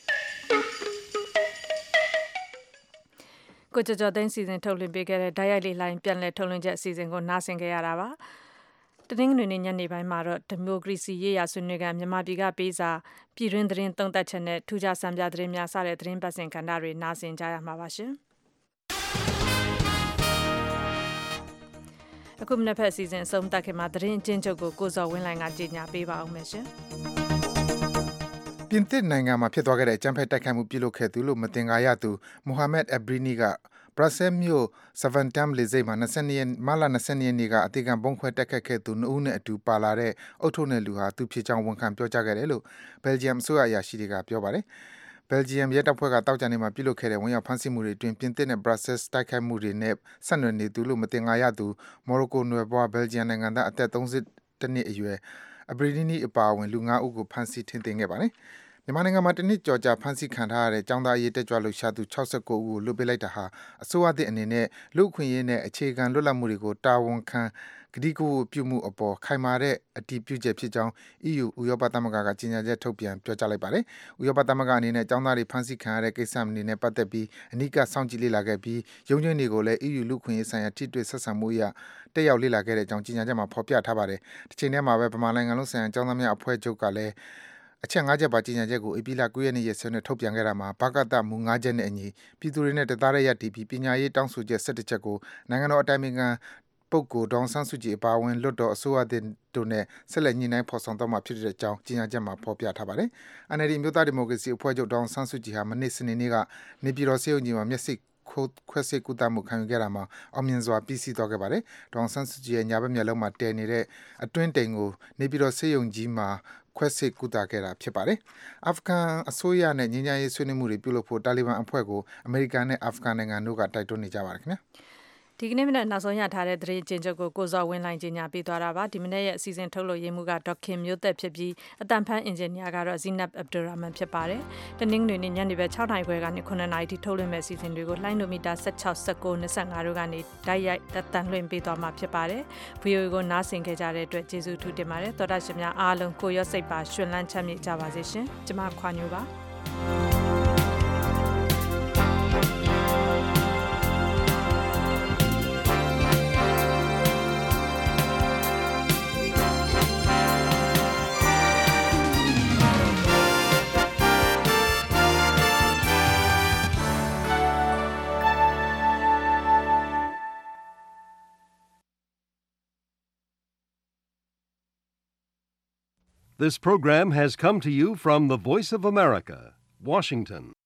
ကိုကြကြသိန်းစီစဉ်ထုတ်လွှင့်ပေးခဲ့တဲ့ဓာတ်ရိုက်လေးလိုင်းပြန်လည်ထုတ်လွှင့်ချက်အစီအစဉ်ကိုနားဆင်ခဲ့ရတာပါတနင်္ဂနွေနေ့ညနေပိုင်းမှာတော့ဒီမိုကရေစီရေးရာဆွေးနွေးကမြန်မာပြည်ကပေးစာပြည်တွင်းသတင်းသုံးသပ်ချက်နဲ့ထူးခြားစံပြသတင်းများစတဲ့သတင်းပတ်စဉ်ကဏ္ဍတွေနားဆင်ကြရမှာပါရှင်အခုမနေ့ဖက်စီစဉ်အဆုံးသတ်ခင်မှာသတင်းအချင်းချုပ်ကိုကိုစော်ဝင်းလိုင်ကကြေညာပေးပါအောင်မယ်ရှင်ပြင်သစ်နိုင်ငံမှာဖြစ်သွားခဲ့တဲ့အကြမ်းဖက်တိုက်ခိုက်မှုပြုလုပ်ခဲ့သူလို့မတင်ကားရသူမိုဟာမက်အဘရီနီကဘရပ်ဆဲမြို့ Zaventem လေဆိပ်မှာမတ်လ၂၂ရက်နေ့ကအသေးခံဗုံးခွဲတိုက်ခိုက်ခဲ့သူနှစ်ဦးနဲ့အတူပါလာတဲ့အုပ်ထုပ်နဲ့လူဟာသူဖြစ်ကြောင်းဝန်ခံပြောကြားခဲ့တယ်လို့ဘယ်လ်ဂျီယမ်အစိုးရအရာရှိတွေကပြောပါတယ်ဘယ်လ်ဂျီယမ်ရဲတပ်ဖွဲ့ကတောက်ကြနေမှာပြုလုပ်ခဲ့တဲ့ဝန်ရောက်ဖမ်းဆီးမှုတွေအတွင်းပြင်သစ်နဲ့ဘရပ်ဆဲစ်တိုက်ခိုက်မှုတွေနဲ့ဆက်နွယ်နေသူလို့မတင်ကားရသူမော်ရိုကိုနွယ်ဘွားဘယ်လ်ဂျီယမ်နိုင်ငံသားအသက်၃၁နှစ်အရွယ်အဘရီနီအပါအဝင်လူ၅ဦးကိုဖမ်းဆီးထိန်းသိမ်းခဲ့ပါတယ်မြန်မာနိုင်ငံမှာတနစ်ကြော်ကြာဖမ်းဆီးခံထားရတဲ့ចောင်းသားရေးတက်ကြွလှုပ်ရှားသူ၆၉ဦးကိုလွတ်ပေးလိုက်တာဟာအစိုးရသစ်အနေနဲ့လူ့အခွင့်အရေးနဲ့အခြေခံလွတ်လပ်မှုတွေကိုတာဝန်ခံကတိကဝတ်ပြုမှုအပေါ်ခိုင်မာတဲ့အတည်ပြုချက်ဖြစ်ကြောင်း အီးယူ ဥရောပသမဂ္ဂကကြေညာချက်ထုတ်ပြန်ပြောကြားလိုက်ပါတယ်။ဥရောပသမဂ္ဂအနေနဲ့ចောင်းသားတွေဖမ်းဆီးခံရတဲ့ကိစ္စအနေနဲ့ပတ်သက်ပြီးအနီးကပ်စောင့်ကြည့်လေ့လာခဲ့ပြီးရုံးချင်းတွေကိုလည်း အီးယူ လူ့အခွင့်အရေးဆိုင်ရာထိတွေ့ဆက်ဆံမှုအရတက်ရောက်လေ့လာခဲ့တဲ့အကြောင်းကြေညာချက်မှာဖော်ပြထားပါတယ်။ဒီချိန်ထဲမှာပဲဗမာနိုင်ငံလုံးဆိုင်ရာចောင်းသားများအဖွဲ့ချုပ်ကလည်းအချက်၅ချက်ပါကြေညာချက်ကိုဧပြီလ၉ရက်နေ့ရက်စွဲနဲ့ထုတ်ပြန်ခဲ့တာမှာဘကတမူ၅ချက်နဲ့အညီပြည်သူတွေနဲ့တသားတည်းရပ်တည်ပြီးပညာရေးတောင်းဆိုချက်၁၁ချက်ကိုနိုင်ငံတော်အတိုင်ပင်ခံပုဂ္ဂိုလ်ဒေါအောင်ဆန်းစုကြည်အပါအဝင်လွှတ်တော်အစိုးရတို့နဲ့ဆက်လက်ညှိနှိုင်းဖော်ဆောင်သွားမှာဖြစ်တဲ့အကြောင်းကြေညာချက်မှာဖော်ပြထားပါတယ်။ အန် အယ်လ် ဒီ မျိုးသားဒီမိုကရေစီအဖွဲ့ချုပ်ဒေါအောင်ဆန်းစုကြည်ဟာမနေ့စနေနေ့ကနေပြည်တော်ဆေးရုံကြီးမှာမျက်စိခွဲစိတ်ကုသမှုခံယူခဲ့တာမှာအောင်မြင်စွာပြီးစီးသွားခဲ့ပါတယ်။ဒေါအောင်ဆန်းစုကြည်ရဲ့ညာဘက်မျက်လုံးမှာတည်နေတဲ့အတွင်းတိမ်ကိုနေပြည်တော်ဆေးရုံကြီးမှာခွဲစိတ်ကုသခဲ့တာဖြစ်ပါတယ်။အာဖဂန်အစိုးရနဲ့ငြိမ်းချမ်းရေးဆွေးနွေးမှုတွေပြုလုပ်ဖို့တာလီဘန်အဖွဲ့ကိုအမေရိကန်နဲ့အာဖဂန်နိုင်ငံတို့ကတိုက်တွန်းနေကြပါတယ်ခင်ဗျာ။ဒီကနေ့မနက်နောက်ဆုံးရထားတဲ့သတင်းကျဉ်းချုပ်ကိုကိုစောဝင်းလိုင်းကြီးညာပေးသွားတာပါဒီမနေ့ရဲ့အစီအစဉ်ထုတ်လို့ရေးမှုကဒေါက်ခင်မျိုးသက်ဖြစ်ပြီးအတန်ဖန်အင်ဂျင်နီယာကတော့ Zinab Abdulrahman ဖြစ်ပါတယ်တနင်္ဂနွေနေ့ညနေပဲ6နာရီခွဲကနေ9နာရီထိထုတ်လွှင့်မဲ့အစီအစဉ်တွေကိုလိုင်းနိုမီတာ16 19 25တို့ကနေတိုက်ရိုက်တန်လွှင့်ပေးသွားမှာဖြစ်ပါတယ် ဗွီအိုအေ ကိုနားဆင်ခဲ့ကြတဲ့အတွက်ကျေးဇူးထူးတင်ပါတယ်သောတာရှင်များအားလုံးကိုရောစိတ်ပါရှင်လန်းချမ်းမြေ့ကြပါစေရှင်ကျမခွာညိုပါ This program has come to you from the Voice of America, Washington.